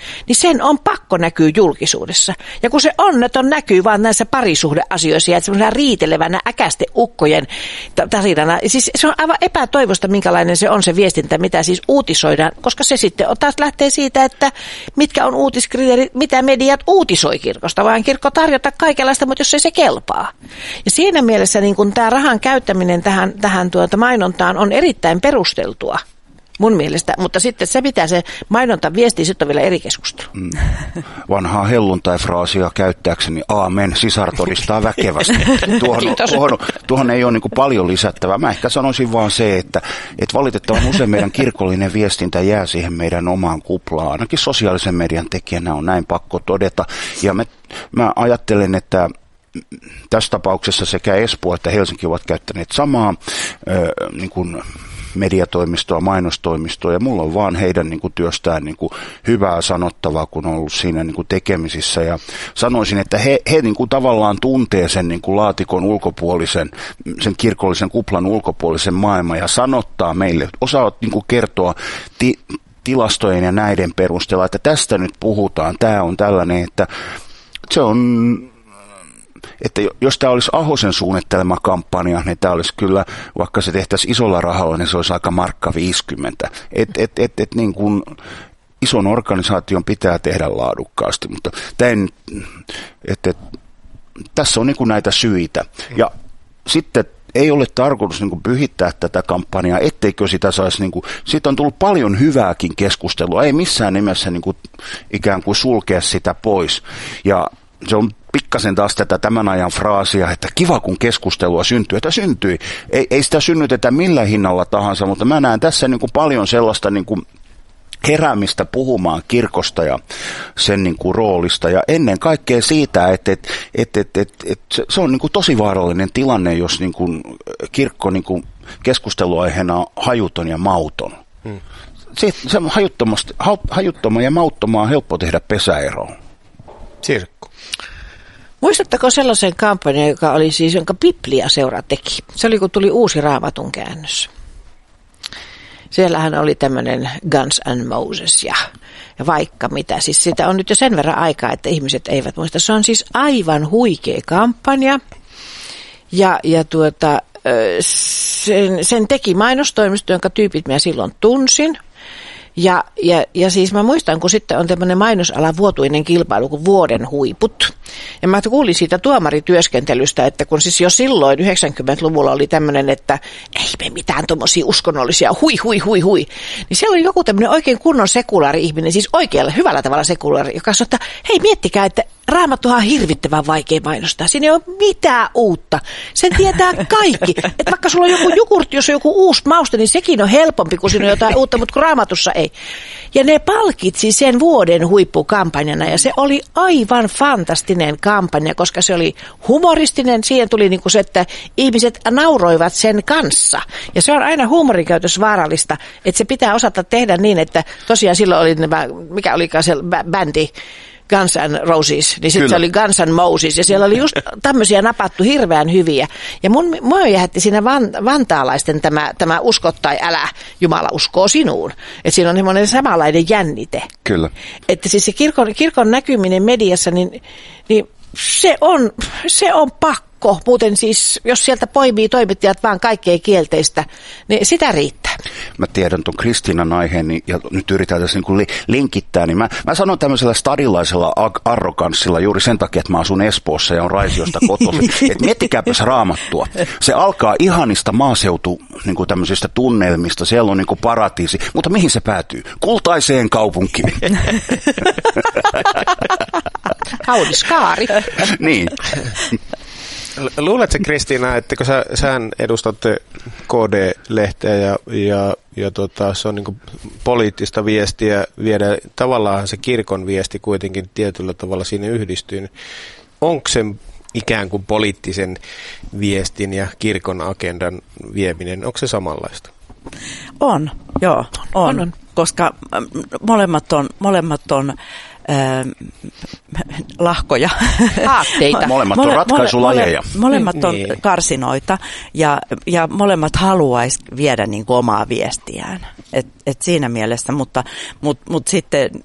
niin sen on pakko näkyä julkisuudessa. Ja kun se onneton näkyy vaan näissä parisuhdeasioissa ja semmoisena riitelevänä äkästeukkojen tarinana, siis se on aivan epätoivosta, minkälainen se on se viestintä, mitä siis uutisoidaan, koska se sitten taas lähtee siitä, että mitkä on uutiskriteerit, mitä mediat uutisoi kirkosta, vaan kirkko tarjota kaikenlaista, mutta jos ei se kelpaa. Ja siinä mielessä niin kun tämä rahan käyttäminen tähän, tähän tuota mainontaan on erittäin perusteltua. Mun mielestä, mutta sitten se mitä se mainonta viestii, sitten on vielä eri keskustelu. Mm. Vanhaa helluntai-fraasia käyttääkseni, aamen, sisar todistaa väkevästi. Tuohon, tuohon, tuohon ei ole niin kuin paljon lisättävää. Mä ehkä sanoisin vaan se, että, että valitettavan usein meidän kirkollinen viestintä jää siihen meidän omaan kuplaan. Ainakin sosiaalisen median tekijänä on näin pakko todeta. Ja me, mä ajattelen, että tässä tapauksessa sekä Espoo että Helsinki ovat käyttäneet samaa äh, niin kuin mediatoimistoa, mainostoimistoa, ja mulla on vaan heidän niin kuin, työstään niin kuin, hyvää sanottavaa, kun on ollut siinä niin kuin, tekemisissä. Ja sanoisin, että he, he niin kuin, tavallaan tuntee sen niin kuin, laatikon ulkopuolisen, sen kirkollisen kuplan ulkopuolisen maailman, ja sanottaa meille, osaavat niin kuin, kertoa ti, tilastojen ja näiden perusteella, että tästä nyt puhutaan, tämä on tällainen, että se on... että jos tämä olisi Ahosen suunnittelema kampanja, niin tämä olisi kyllä, vaikka se tehtäisiin isolla rahalla, niin se olisi aika markka viisikymmentä. Et, et, et, et niin kuin ison organisaation pitää tehdä laadukkaasti, mutta tämän, et, et, tässä on niin kuin näitä syitä. Ja sitten ei ole tarkoitus niin kuin pyhittää tätä kampanjaa, etteikö sitä saisi, niin kuin, siitä on tullut paljon hyvääkin keskustelua, ei missään nimessä niin kuin, ikään kuin sulkea sitä pois. Ja se on pikkasen taas tätä tämän ajan fraasia, että kiva kun keskustelua syntyy, että syntyi. Ei, ei sitä synnytetä millä hinnalla tahansa, mutta mä näen tässä niin kuin paljon sellaista niin kuin heräämistä puhumaan kirkosta ja sen niin kuin roolista ja ennen kaikkea siitä, että, että, että, että, että, että se on niin kuin tosi vaarallinen tilanne, jos niin kuin kirkko niin kuin keskusteluaiheena on hajuton ja mauton. Hmm. Se, se hajuttoman ja mauttomaan on helppo tehdä pesäeroon. Sirkku. Muistatteko sellaisen kampanjan, joka oli siis, jonka Biblia-seura teki? Se oli, kun tuli uusi Raamatun käännös. Siellähän oli tämmöinen Guns and Moses ja, ja vaikka mitä. Siis sitä on nyt jo sen verran aikaa, että ihmiset eivät muista. Se on siis aivan huikea kampanja. Ja, ja tuota, sen, sen teki mainostoimisto, jonka tyypit minä silloin tunsin. Ja, ja, ja siis mä muistan, kun sitten on tämmöinen mainosalan vuotuinen kilpailu kuin vuoden huiput. Ja mä kuulin siitä tuomarityöskentelystä, että kun siis jo silloin yhdeksänkymmentäluvulla oli tämmöinen, että ei me mitään tommosia uskonnollisia, hui hui hui hui. Niin siellä oli joku tämmöinen oikein kunnon sekulaari ihminen, siis oikealla hyvällä tavalla sekulaari, joka sanoi, että hei miettikää, että Raamattuhan on hirvittävän vaikea mainostaa. Siinä ei ole mitään uutta. Sen tietää kaikki. Että vaikka sulla on joku jogurtti, jos on joku uusi mauste, niin sekin on helpompi, kun siinä on jotain uutta, mutta kun Raamatussa ei. Ja ne palkitsi sen vuoden huippukampanjana, ja se oli aivan fantastinen kampanja, koska se oli humoristinen. Siihen tuli niinku se, että ihmiset nauroivat sen kanssa. Ja se on aina huumorin käytössä vaarallista, että se pitää osata tehdä niin, että tosiaan silloin oli nämä, mikä olikaan se bändi, Guns N' Roses, niin sitten se oli Guns N' Moses, ja siellä oli just tämmöisiä napattu hirveän hyviä. Ja mun, mua jähätti siinä van, vantaalaisten tämä, tämä usko tai älä, Jumala uskoo sinuun. Että siinä on semmoinen samanlainen jännite. Kyllä. Että siis se kirkon, kirkon näkyminen mediassa, niin, niin se, on, se on pakko. Muuten siis, jos sieltä poimii toimittajat vaan kaikkea kielteistä, niin sitä riittää. Mä tiedän tuon Kristiinan aiheen, niin, ja nyt yritän tässä niin kuin li, linkittää, niin mä, mä sanon tämmöisellä stadilaisella arroganssilla juuri sen takia, että mä asun Espoossa ja on Raisiosta kotoisin, että miettikääpäs Raamattua. Se alkaa ihanista maaseutu niin kuin tämmöisistä tunnelmista, siellä on niin kuin paratiisi, mutta mihin se päätyy? Kultaiseen kaupunkiin. Kaunis kaari. Niin. Luuletko Kristiina, että kun sä, sähän edustat K D-lehteä ja, ja, ja tota, se on niin kuin poliittista viestiä viedä, tavallaan se kirkon viesti kuitenkin tietyllä tavalla siinä yhdistyy. Onko se ikään kuin poliittisen viestin ja kirkon agendan vieminen, onko se samanlaista? On, joo, on, on, on. Koska molemmat on, molemmat on äh, lahkoja. Aatteita. Molemmat on ratkaisulajeja. Mole, molemmat on niin. karsinoita ja, ja molemmat haluaisi viedä niin kuin omaa viestiään. Et, et siinä mielessä, mutta mut, mut sitten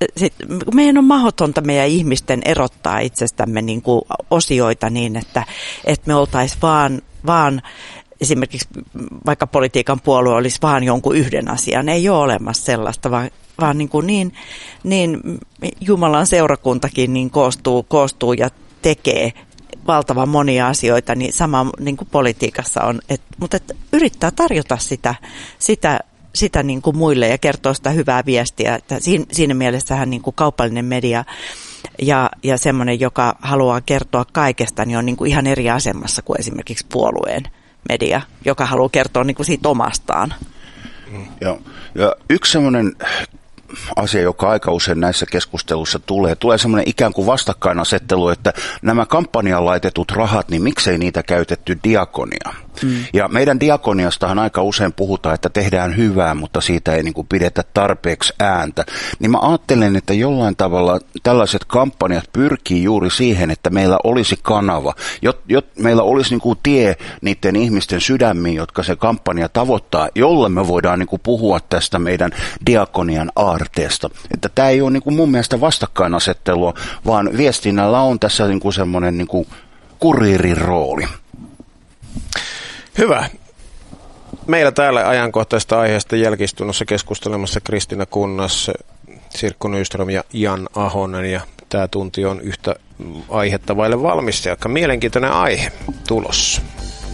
sit, meidän on mahdotonta meidän ihmisten erottaa itsestämme niin kuin osioita niin, että, että me oltaisiin vaan, vaan esimerkiksi vaikka politiikan puolue olisi vaan jonkun yhden asian. Ei ole olemassa sellaista, vaan, vaan niin, kuin niin, niin Jumalan seurakuntakin niin koostuu, koostuu ja tekee valtavan monia asioita, niin sama niin kuin politiikassa on. Et, mutta et yrittää tarjota sitä, sitä, sitä niin kuin muille ja kertoa sitä hyvää viestiä. Että siinä, siinä mielessähän niin kuin kaupallinen media ja, ja semmoinen, joka haluaa kertoa kaikesta, niin on niin kuin ihan eri asemassa kuin esimerkiksi puolueen media, joka haluaa kertoa niin kuin siitä omastaan. Ja, ja yksi semmoinen asia, joka aika usein näissä keskusteluissa tulee, tulee semmoinen ikään kuin vastakkainasettelu, että nämä kampanjaan laitetut rahat, niin miksei niitä käytetty diakonia. Mm. Ja meidän diakoniastahan aika usein puhutaan, että tehdään hyvää, mutta siitä ei niin kuin pidetä tarpeeksi ääntä. Niin mä ajattelen, että jollain tavalla tällaiset kampanjat pyrkii juuri siihen, että meillä olisi kanava, jot, jot, meillä olisi niin kuin tie niiden ihmisten sydämiin, jotka se kampanja tavoittaa, jolle me voidaan niin kuin puhua tästä meidän diakonian aarteesta. Että tämä ei ole niin kuin mun mielestä vastakkainasettelua, vaan viestinnällä on tässä niin kuin semmoinen niin kuin kuriirin rooli. Hyvä. Meillä täällä ajankohtaisesta aiheesta jälki-istunnossa keskustelemassa Kristiina Kunnas, Sirkku Nyström ja Jan Ahonen. Ja tämä tunti on yhtä aihetta vaille valmis ja aika mielenkiintoinen aihe tulossa.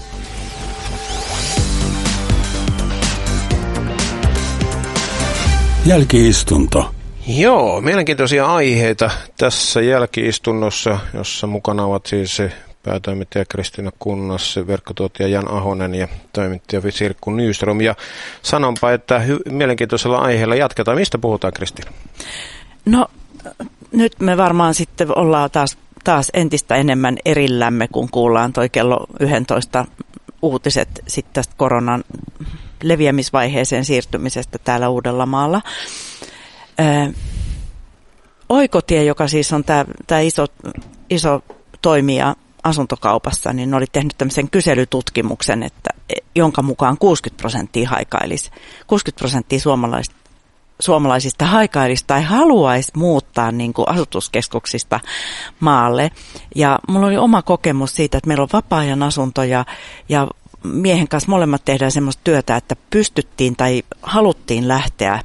Jälki-istunto. Joo, mielenkiintoisia aiheita tässä jälki-istunnossa, jossa mukana ovat siis päätoimittaja Kristiina Kunnas, verkkotuottaja Jan Ahonen ja toimittaja Sirkku Nyström. Ja sanonpa, että hy- mielenkiintoisella aiheella jatketaan. Mistä puhutaan, Kristiina? No nyt me varmaan sitten ollaan taas, taas entistä enemmän erillämme, kun kuullaan toi kello yksitoista uutiset sitten tästä koronan leviämisvaiheeseen siirtymisestä täällä Uudellamaalla. Ö, Oikotie, joka siis on tämä iso, iso toimija asuntokaupassa, niin oli tehnyt tämmöisen kyselytutkimuksen, että, jonka mukaan kuusikymmentä prosenttia haikailisi. kuusikymmentä prosenttia suomalaisista, suomalaisista haikailisi tai haluaisi muuttaa niin kuin asutuskeskuksista maalle. Ja mulla oli oma kokemus siitä, että meillä on vapaa-ajan asuntoja ja miehen kanssa molemmat tehdään semmoista työtä, että pystyttiin tai haluttiin lähteä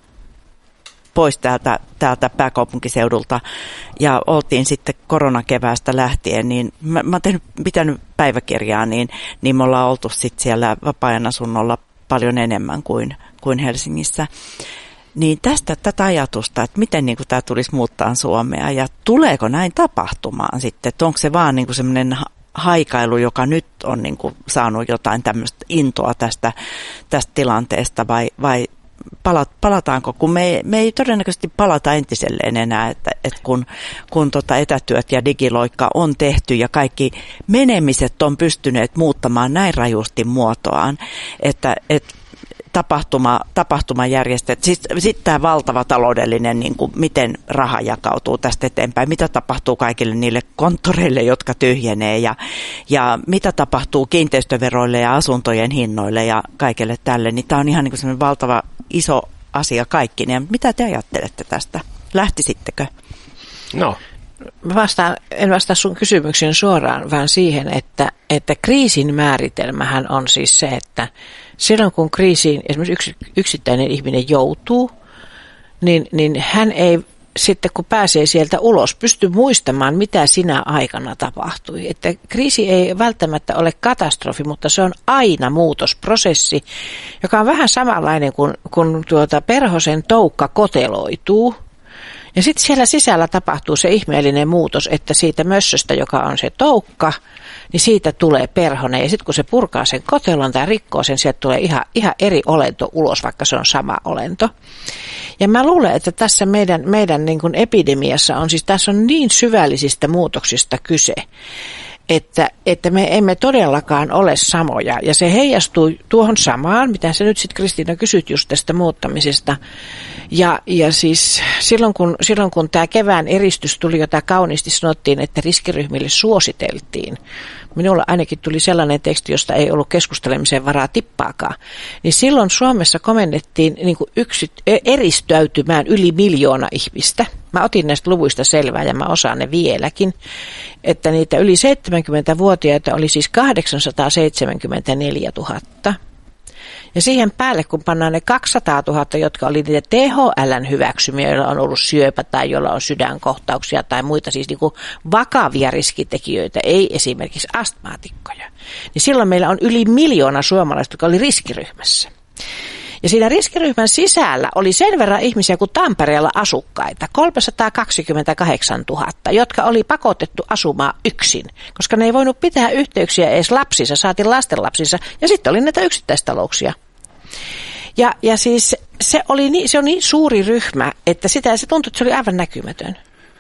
pois täältä, täältä pääkaupunkiseudulta ja oltiin sitten koronakeväästä lähtien, niin mä, mä oon tehnyt, pitänyt päiväkirjaa, niin, niin me ollaan oltu sitten siellä vapaa-ajan asunnolla paljon enemmän kuin, kuin Helsingissä. Niin tästä tätä ajatusta, että miten niin tämä tulisi muuttaa Suomea ja tuleeko näin tapahtumaan sitten, että onko se vaan niin semmoinen haikailu, joka nyt on niin kuin saanut jotain tämmöistä intoa tästä, tästä tilanteesta vai, vai palataanko, kun me, me ei todennäköisesti palata entiselleen enää, että, että kun, kun tota etätyöt ja digiloikka on tehty ja kaikki menemiset on pystyneet muuttamaan näin rajusti muotoaan, että, että tapahtuma, tapahtumajärjestöt, sitten sit tämä valtava taloudellinen, niin kuin miten raha jakautuu tästä eteenpäin, mitä tapahtuu kaikille niille konttoreille, jotka tyhjenee ja, ja mitä tapahtuu kiinteistöveroille ja asuntojen hinnoille ja kaikille tälle, niin tämä on ihan niin kuin sellainen valtava iso asia kaikkineen. Mitä te ajattelette tästä? Lähtisittekö? No. Mä vastaan, en vastaa sun kysymykseen suoraan, vaan siihen, että, että kriisin määritelmähän on siis se, että silloin kun kriisiin esimerkiksi yks, yksittäinen ihminen joutuu, niin, niin hän ei sitten kun pääsee sieltä ulos, pysty muistamaan, mitä sinä aikana tapahtui. Että kriisi ei välttämättä ole katastrofi, mutta se on aina muutosprosessi, joka on vähän samanlainen kuin kun tuota perhosen toukka koteloituu. Ja sitten siellä sisällä tapahtuu se ihmeellinen muutos, että siitä mössöstä, joka on se toukka, niin siitä tulee perhonen. Ja sitten kun se purkaa sen kotelon tai rikkoo sen, sieltä tulee ihan, ihan eri olento ulos, vaikka se on sama olento. Ja mä luulen, että tässä meidän, meidän niin kuin epidemiassa on siis, tässä on niin syvällisistä muutoksista kyse, että, että me emme todellakaan ole samoja. Ja se heijastui tuohon samaan, mitä sä nyt sitten Kristiina kysyt just tästä muuttamisesta. Ja, ja siis silloin kun, silloin kun tämä kevään eristys tuli, jota kauniisti sanottiin, että riskiryhmille suositeltiin, minulla ainakin tuli sellainen teksti, josta ei ollut keskustelemisen varaa tippaakaan, niin silloin Suomessa komennettiin niin kuin yksi, eristäytymään yli miljoona ihmistä. Mä otin näistä luvuista selvää ja mä osaan ne vieläkin, että niitä yli seitsemänkymmentävuotiaita oli siis kahdeksansataaseitsemänkymmentäneljä tuhatta. Ja siihen päälle, kun pannaan ne kaksisataatuhatta, jotka oli niitä T H L:n hyväksymiä, joilla on ollut syöpä tai joilla on sydänkohtauksia tai muita, siis niin kuin vakavia riskitekijöitä, ei esimerkiksi astmaatikkoja, niin silloin meillä on yli miljoona suomalaista, jotka oli riskiryhmässä. Ja siinä riskiryhmän sisällä oli sen verran ihmisiä kuin Tampereella asukkaita, kolmesataakaksikymmentäkahdeksantuhatta, jotka oli pakotettu asumaan yksin, koska ne ei voinut pitää yhteyksiä edes lapsissa, saatiin lastenlapsissa, ja sitten oli näitä yksittäistalouksia. Ja, ja siis se, oli niin, se on niin suuri ryhmä, että sitä, se tuntui, että se oli aivan näkymätön.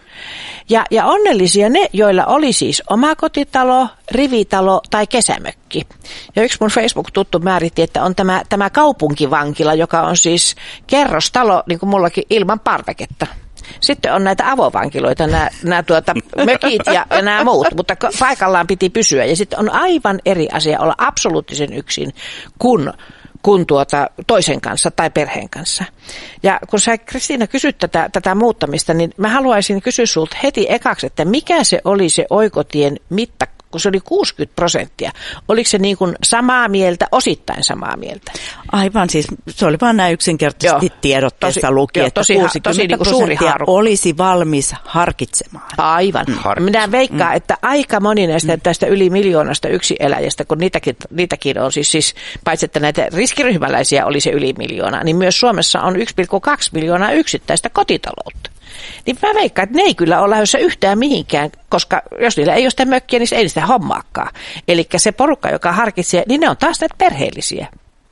Ja, ja onnellisia ne, joilla oli siis omakotitalo, rivitalo tai kesämökki. Ja yksi mun Facebook-tuttu määritti, että on tämä, tämä kaupunkivankila, joka on siis kerrostalo, niin kuin mullakin, ilman parveketta. Sitten on näitä avovankiloita, nämä, nämä tuota, mökit ja, ja nämä muut, mutta paikallaan piti pysyä. Ja sitten on aivan eri asia olla absoluuttisen yksin kuin kuin tuota toisen kanssa tai perheen kanssa. Ja kun sä, Kristiina, kysyt tätä, tätä muuttamista, niin mä haluaisin kysyä sulta heti ekaksi, että mikä se oli se oikotien mitta, kun se oli kuusikymmentä prosenttia. Oliko se niin kuin samaa mieltä, osittain samaa mieltä? Aivan, siis se oli vaan näin yksinkertaisesti joo, tiedotteessa tosi, luki, joo, että tosi, kuusikymmentä tosi niin kuin suuri prosenttia olisi valmis harkitsemaan. Aivan. Mm. Minä veikkaan, mm. että aika moni näistä mm. tästä yli miljoonasta yksin-eläjästä, kun niitäkin, niitäkin on siis, siis, paitsi että näitä riskiryhmäläisiä oli se yli miljoona, niin myös Suomessa on yksi pilkku kaksi miljoonaa yksittäistä kotitaloutta. Niin mä veikkaan, että ne ei kyllä ole lähdössä yhtään mihinkään, koska jos niillä ei ole sitä mökkiä, niin ei sitä hommaakaan. Eli se porukka, joka harkitsee, niin ne on taas näitä perheellisiä.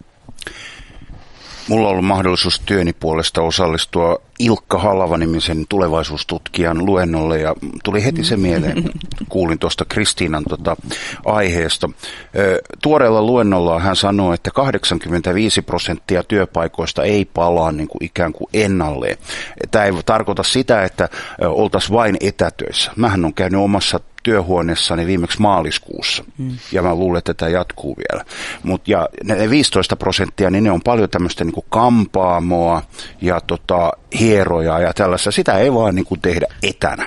Mulla on ollut mahdollisuus työni puolesta osallistua Ilkka Halava-nimisen tulevaisuustutkijan luennolle ja tuli heti se mieleen, kuulin tuosta Kristiinan tota aiheesta. Tuoreella luennolla hän sanoi, että kahdeksankymmentäviisi prosenttia työpaikoista ei palaa niin kuin ikään kuin ennalleen. Tämä ei tarkoita sitä, että oltaisiin vain etätöissä. Mähän on käynyt omassa työhuoneessani viimeksi maaliskuussa, mm. ja mä luulen, että tämä jatkuu vielä. Mut ja ne viisitoista prosenttia, niin ne on paljon tämmöistä niin kuin kampaamoa ja tota, hierojaa ja tällaista. Sitä ei vaan niin kuin tehdä etänä.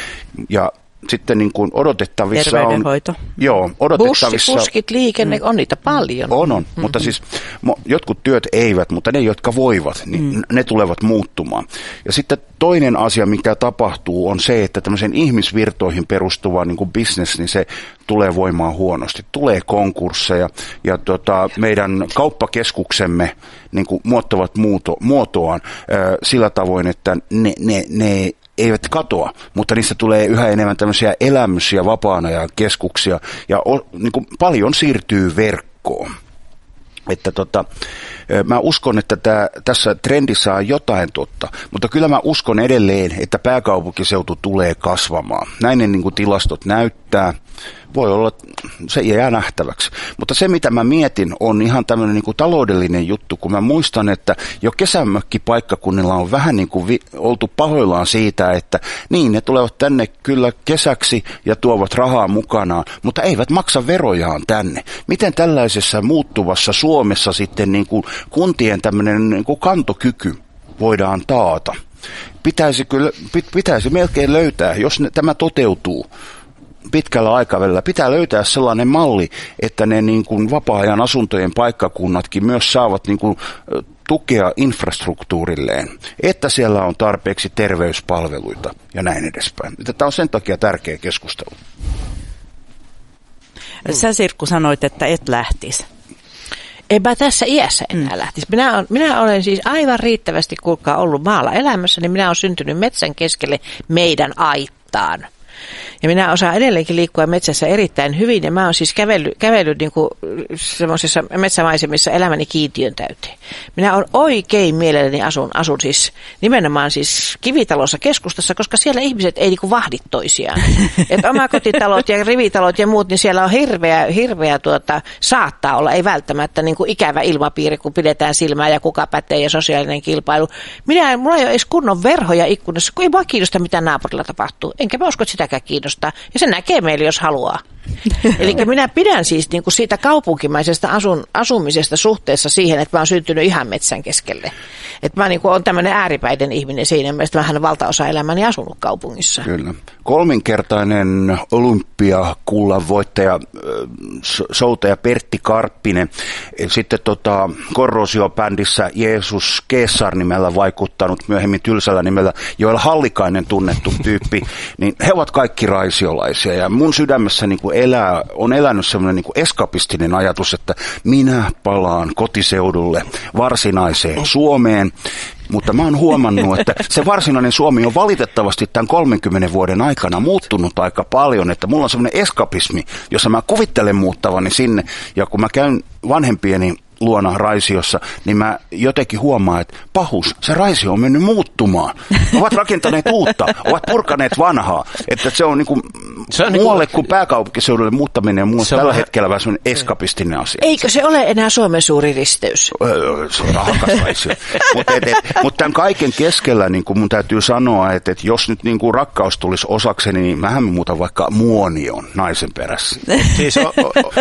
Ja sitten niin kuin odotettavissa terveydenhoito. On... Joo, odotettavissa... Bussi, buskit, liikenne, mm. on niitä paljon. On, on. Mm-hmm. Mutta siis jotkut työt eivät, mutta ne, jotka voivat, niin mm. ne tulevat muuttumaan. Ja sitten toinen asia, mikä tapahtuu, on se, että tämmöisen ihmisvirtoihin perustuva niin kuin business, niin se tulee voimaan huonosti. Tulee konkursseja ja tota, meidän kauppakeskuksemme niin kuin muottavat muoto, muotoaan äh, sillä tavoin, että ne... ne, ne eivät katoa, mutta niistä tulee yhä enemmän tämmöisiä elämys- ja vapaa-ajan keskuksia, ja o, niin kuin paljon siirtyy verkkoon. Että tota, mä uskon, että tää, tässä trendissä on jotain totta, mutta kyllä mä uskon edelleen, että pääkaupunkiseutu tulee kasvamaan. Näin ne niin kuin tilastot näyttää. Voi olla, se jää nähtäväksi. Mutta se, mitä mä mietin, on ihan tämmöinen niin kuin taloudellinen juttu, kun mä muistan, että jo kesämökkipaikkakunnilla on vähän niin kuin vi- oltu pahoillaan siitä, että niin, ne tulevat tänne kyllä kesäksi ja tuovat rahaa mukanaan, mutta eivät maksa verojaan tänne. Miten tällaisessa muuttuvassa Suomessa sitten niin kuin kuntien tämmöinen niin kuin kantokyky voidaan taata? Pitäisi, kyllä, pitäisi melkein löytää, jos ne, tämä toteutuu pitkällä aikavälillä, pitää löytää sellainen malli, että ne niin kuin vapaa-ajan asuntojen paikkakunnatkin myös saavat niin kuin tukea infrastruktuurilleen, että siellä on tarpeeksi terveyspalveluita ja näin edespäin. Tämä on sen takia tärkeä keskustelu. Sä, Sirkku, sanoit, että et lähtisi. Enpä tässä iässä enää lähtisi. Minä, on, minä olen siis aivan riittävästi, kuulkaa, ollut maalla elämässä, niin minä olen syntynyt metsän keskelle meidän aittaan. Ja minä osaan edelleenkin liikkua metsässä erittäin hyvin, ja mä oon siis kävellyt, kävellyt niin kuin semmoisissa metsämaisemissa elämäni kiintiön täyteen. Minä olen oikein mielelläni asun, asun siis nimenomaan siis kivitalossa keskustassa, koska siellä ihmiset ei niin kuin vahdi toisiaan. Että omakotitalot ja rivitalot ja muut, niin siellä on hirveä, hirveä tuota, saattaa olla, ei välttämättä niin kuin ikävä ilmapiiri, kun pidetään silmää ja kuka pätee ja sosiaalinen kilpailu. Minä, mulla ei ole edes kunnon verhoja ikkunassa, kun ei mua kiinnosta, mitä naapurilla tapahtuu. Enkä mä usko, että sitäkään kiinnostaa. Ja se näkee meille, jos haluaa. Eli minä pidän siis niin kuin siitä kaupunkimaisesta asun, asumisesta suhteessa siihen, että mä oon syntynyt ihan metsän keskelle. Että mä niin kuin olen tämmöinen ääripäiden ihminen siinä mielessä, että mähän valtaosa elämäni asunut kaupungissa. Kyllä. Kolminkertainen olympiakullan voittaja, soutaja Pertti Karppinen, sitten tota, Corrosio-bändissä Jeesus Keesar nimellä vaikuttanut, myöhemmin tylsällä nimellä Joel Hallikainen tunnettu tyyppi, niin he ovat kaikki raisiolaisia, ja mun sydämessä niin kuin elää, on elänyt semmoinen niin kuin eskapistinen ajatus, että minä palaan kotiseudulle varsinaiseen Suomeen. Mutta mä oon huomannut, että se varsinainen Suomi on valitettavasti tämän kolmenkymmenen vuoden aikana muuttunut aika paljon, että mulla on semmoinen eskapismi, jossa mä kuvittelen muuttavani sinne, ja kun mä käyn vanhempieni luona Raisiossa, niin mä jotenkin huomaan, että pahus, se Raisio on mennyt muuttumaan. Ovat rakentaneet uutta, ovat purkaneet vanhaa. Että se on, niinku, se on muualle niinku, kuin pääkaupunkiseudulle muuttaminen on tällä vähän hetkellä vähän semmoinen eskapistinen asia. Eikö se ole enää Suomen suuri risteys? Se on rahakas Raisio. Mutta mut tämän kaiken keskellä niin mun täytyy sanoa, että et jos nyt niin kuin rakkaus tulisi osakseni, niin mähän muutan vaikka Muonioon naisen perässä. Siis on,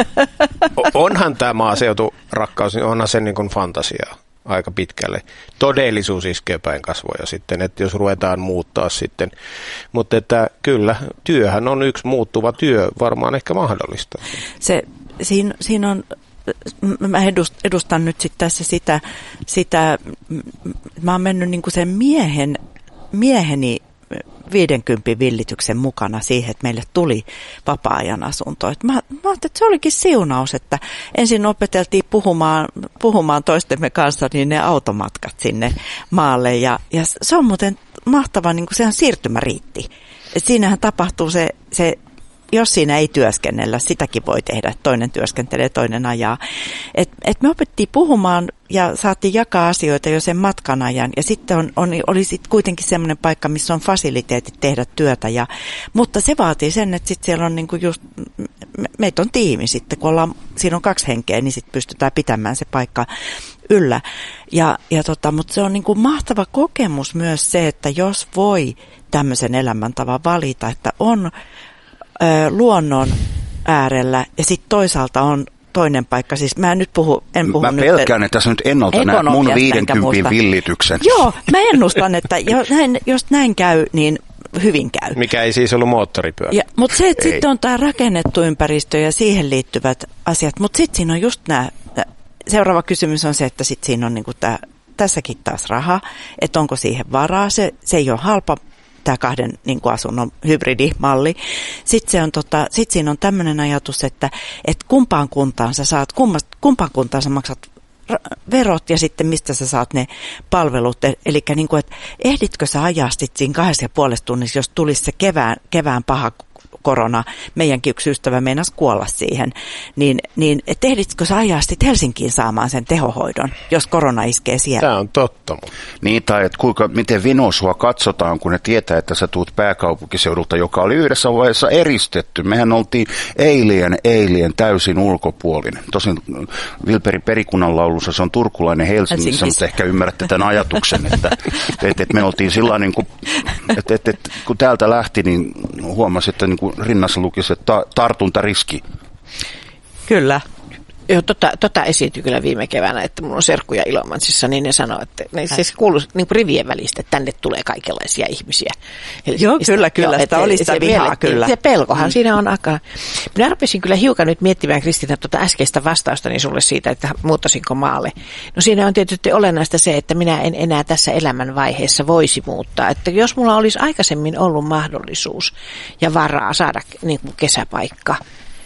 on, onhan tämä maaseutu rakkaus, niin onhan se niin kuin fantasiaa aika pitkälle. Todellisuus iskee päin kasvoja sitten, että jos ruvetaan muuttaa sitten. Mutta että kyllä, työhän on yksi muuttuva työ, varmaan ehkä mahdollista. Se, siinä, siinä on, mä edustan nyt sit tässä sitä, sitä, mä oon mennyt niinku sen miehen, mieheni viidenkympin villityksen mukana siihen, että meille tuli vapaa-ajan asunto. Et mä, mä ajattelin, että se olikin siunaus, että ensin opeteltiin puhumaan, puhumaan toistemme kanssa niin ne automatkat sinne maalle. Ja, ja se on muuten mahtava, niin kuin se on siirtymäriitti. Et siinähän tapahtuu se, se, jos siinä ei työskennellä, sitäkin voi tehdä, että toinen työskentelee, toinen ajaa. Et, et me opettiin puhumaan ja saatiin jakaa asioita jo sen matkan ajan. Ja sitten on, on, oli sit kuitenkin semmoinen paikka, missä on fasiliteetit tehdä työtä. Ja, mutta se vaatii sen, että sitten siellä on niinku just, me, meitä on tiimi sitten, kun ollaan, siinä on kaksi henkeä, niin sitten pystytään pitämään se paikka yllä. Ja, ja tota, mutta se on niinku mahtava kokemus myös se, että jos voi tämmöisen elämäntavan valita, että on luonnon äärellä ja sitten toisaalta on toinen paikka. Siis mä en nyt puhu, en puhu mä nyt. pelkään, että tässä nyt ennalta näet mun viidenkympin villityksen. Joo, mä ennustan, että jos näin, jos näin käy, niin hyvin käy. Mikä ei siis ollut moottoripyörä. Ja, mutta se, että sitten on tämä rakennettu ympäristö ja siihen liittyvät asiat, mutta sitten siinä on just nämä, seuraava kysymys on se, että sitten siinä on niinku tää, tässäkin taas raha, että onko siihen varaa, se, se ei ole halpa. Tämä kahden niin kuin asunnon hybridimalli. Sitten, se on, tota, sit siinä on tämmöinen ajatus, että, että kumpaan kuntaan sä saat, kummast, kumpaan kuntaan sä maksat verot ja sitten mistä sä saat ne palvelut. Eli niin kuin, että ehditkö sä ajaa sitten siinä kahdessa ja puolessa tunnissa, jos tulisi se kevään, kevään paha korona, meidänkin yksi ystävä meinasi kuolla siihen, niin, niin et ehditkö sä ajaa sitten Helsinkiin saamaan sen tehohoidon, jos korona iskee siellä? Tämä on totta. Niin, tai että kuinka, miten vino sua katsotaan, kun ne tietää, että sä tuut pääkaupunkiseudulta, joka oli yhdessä vaiheessa eristetty. Mehän oltiin eilien, eilien täysin ulkopuolinen. Tosin Vilperi Perikunnan laulussa se on turkulainen Helsingissä, mutta ehkä ymmärrätte tämän ajatuksen, että et, et me oltiin sillä niin kuin, että et, et, kun täältä lähti, niin huomasi, että niin kuin rinnassa lukisi, että ta- tartuntariski. Kyllä. Joo, tota, tota esiintyi kyllä viime keväänä, että mun on serkkuja Ilomantsissa, niin ne sanoo, että ne siis kuuluu niin kuin rivien välistä, että tänne tulee kaikenlaisia ihmisiä. Eli joo, sitä, kyllä, kyllä. Sitä oli sitä se, vihaa, kyllä. Se pelkohan mm. siinä on aika. Minä rupesin kyllä hiukan nyt miettimään, Kristiina, tuota äskeistä vastaustani sulle siitä, että muuttaisinko maalle. No siinä on tietysti olennaista se, että minä en enää tässä elämänvaiheessa voisi muuttaa. Että jos mulla olisi aikaisemmin ollut mahdollisuus ja varaa saada niin kuin kesäpaikka,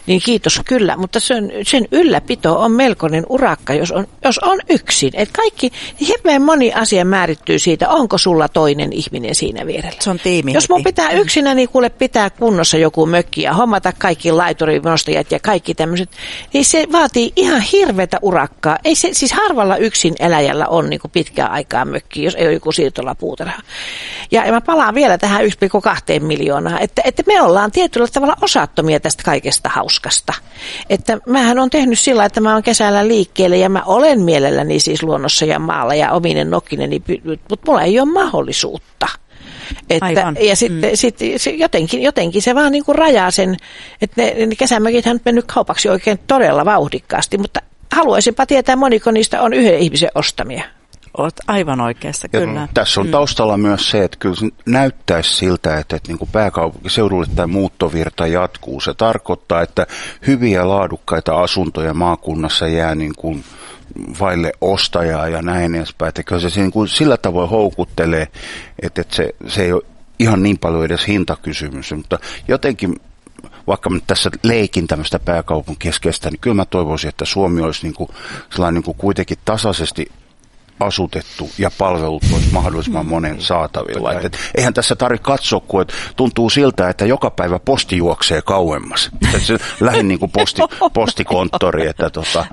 Niin kiitos, kyllä, mutta sen, sen ylläpito on melkoinen urakka, jos on, jos on yksin. Et kaikki, hirveän moni asia määrittyy siitä, onko sulla toinen ihminen siinä vierellä. Se on tiimi. Jos mun pitää yksinä, niin kuule pitää kunnossa joku mökki ja hommata kaikki laiturinostajat ja kaikki tämmöiset, niin se vaatii ihan hirveätä urakkaa. Ei se, siis harvalla yksin eläjällä on niin kuin pitkää aikaa mökki, jos ei ole joku siirtolapuutarha. Ja, ja mä palaan vielä tähän yksi pilkku kaksi miljoonaa, että, että me ollaan tietyllä tavalla osattomia tästä kaikesta hauskasta. Että mähän on tehnyt sillä, että mä oon kesällä liikkeelle ja mä olen mielelläni siis luonnossa ja maalla ja ominen nokkineni, mutta mulla ei ole mahdollisuutta. Että, ja sitten mm. sit, se jotenkin, jotenkin se vaan niin kuin rajaa sen, että ne, ne kesämökithän on mennyt kaupaksi oikein todella vauhdikkaasti, mutta haluaisinpa tietää, moniko niistä on yhden ihmisen ostamia. Olet aivan oikeassa, ja kyllä. Tässä on taustalla mm. myös se, että kyllä näyttäisi siltä, että, että niin kuin pääkaupunkiseudulle tämä muuttovirta jatkuu. Se tarkoittaa, että hyviä laadukkaita asuntoja maakunnassa jää niin kuin vaille ostajaa ja näin edespäin. Että kyllä se niin kuin sillä tavoin houkuttelee, että, että se, se ei ole ihan niin paljon edes hintakysymys, mutta jotenkin vaikka mä tässä leikin tämmöistä pääkaupunkikeskeistä, niin kyllä mä toivoisin, että Suomi olisi niin kuin, sellainen niin kuin kuitenkin tasaisesti asutettu ja palvelut olisi mahdollisimman monen saatavilla. Et, et, eihän tässä tarvitse katsoa, kun et, tuntuu siltä, että joka päivä posti juoksee kauemmas. Et se lähin niin kuin posti, postikonttori. Että, tota.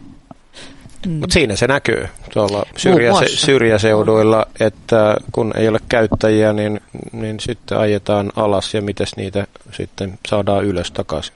Mutta siinä se näkyy tuolla syrjäse, syrjäseuduilla, että kun ei ole käyttäjiä, niin, niin sitten ajetaan alas ja mitäs niitä sitten saadaan ylös takaisin.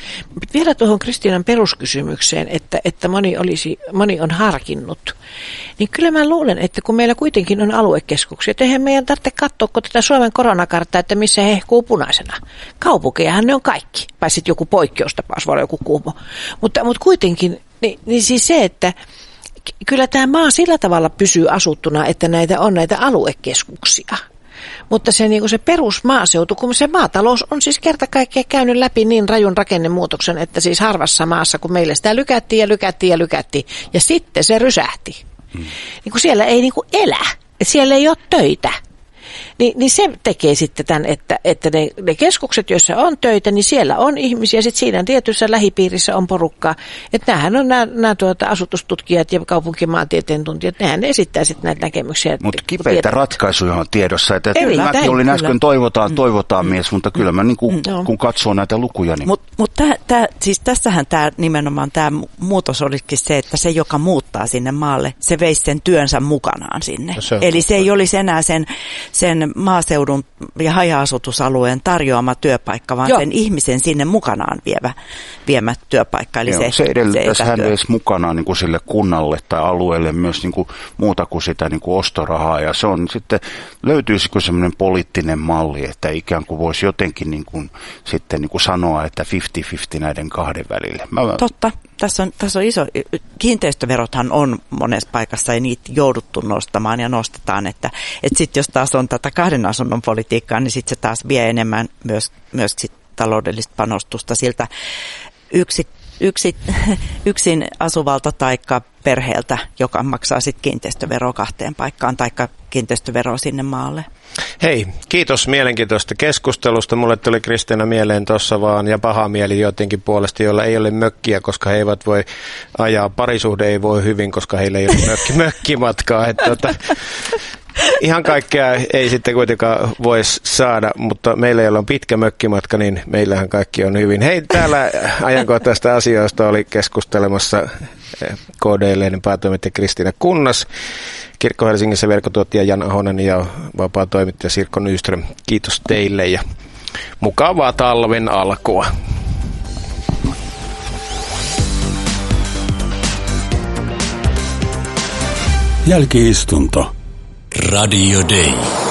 Vielä tuohon Kristiinan peruskysymykseen, että, että moni, olisi, moni on harkinnut, niin kyllä mä luulen, että kun meillä kuitenkin on aluekeskuksia, että eihän meidän tarvitse katsoa tätä Suomen koronakarttaa, että missä he hehkuu punaisena. Kaupunkejahan ne on kaikki, vai sitten joku poikkeustapaus, voi olla joku kuumo. Mutta, mutta kuitenkin, niin, niin siis se, että kyllä tämä maa sillä tavalla pysyy asuttuna, että näitä on näitä aluekeskuksia. Mutta se, niin kuin se perusmaaseutu, kun se maatalous on siis kerta kaikkiaan käynyt läpi niin rajun rakennemuutoksen, että siis harvassa maassa, kun meillä sitä lykättiin ja lykättiin ja lykättiin, ja sitten se rysähti. Hmm. Niin kuin siellä ei niin kuin elä, että siellä ei ole töitä. Ni, niin se tekee sitten tämän, että, että ne, ne keskukset, joissa on töitä, niin siellä on ihmisiä, sitten siinä tietyssä lähipiirissä on porukkaa. Että näähän on nämä, nämä tuota, asutustutkijat ja kaupunkimaantieteen tuntijat, nehän esittää sitten näitä näkemyksiä. Mutta kipeitä ratkaisuja on tiedossa. Että mäkin olin äsken kyllä. toivotaan, toivotaan mm. mies, mutta kyllä mä niin kuin, mm. kun katsoo näitä lukuja. Niin... Mutta mut siis tässähän tämä nimenomaan tämä muutos olisikin se, että se, joka muuttaa sinne maalle, se veisi sen työnsä mukanaan sinne. No se Eli se ei olisi enää sen, sen maaseudun ja haja-asutusalueen tarjoama työpaikka, vaan Joo. sen ihmisen sinne mukanaan vievä, viemä työpaikka. Eli Joo, se, se edellyttäisi hän edes mukanaan niin kuin sille kunnalle tai alueelle myös niin kuin muuta kuin sitä niin kuin ostorahaa. Ja se on sitten, löytyisikö semmoinen poliittinen malli, että ikään kuin voisi jotenkin niin kuin, sitten niin kuin sanoa, että viisikymmentä viisikymmentä näiden kahden välille. Mä... Totta. Tässä on, tässä on iso, kiinteistöverothan on monessa paikassa ja niitä jouduttu nostamaan ja nostetaan, että, että sitten jos taas on tätä kahden asunnon politiikkaa, niin sitten se taas vie enemmän myös, myös sit taloudellista panostusta siltä yksi, yksi, yksin asuvalta taikka perheeltä, joka maksaa sitten kiinteistöveroa kahteen paikkaan taikka kiinteistöveroa sinne maalle. Hei, kiitos mielenkiintoista keskustelusta. Mulle tuli Kristiina mieleen tuossa vaan ja paha mieli jotenkin puolesta, joilla ei ole mökkiä, koska he eivät voi ajaa. Parisuhde ei voi hyvin, koska heillä ei ole mökki, mökkimatkaa. Että, tota, ihan kaikkea ei sitten kuitenkaan voisi saada, mutta meillä, joilla on pitkä mökkimatka, niin meillähän kaikki on hyvin. Hei, täällä ajankohtaisista asioista oli keskustelemassa K D-lehden päätoimittaja Kristiina Kunnas, Kirkko Helsingissä verkkotuottaja Jan Ahonen ja vapaa toimittaja Sirkko Nyström. Kiitos teille ja mukavaa talven alkua. Jälki-istunto. Radio Day.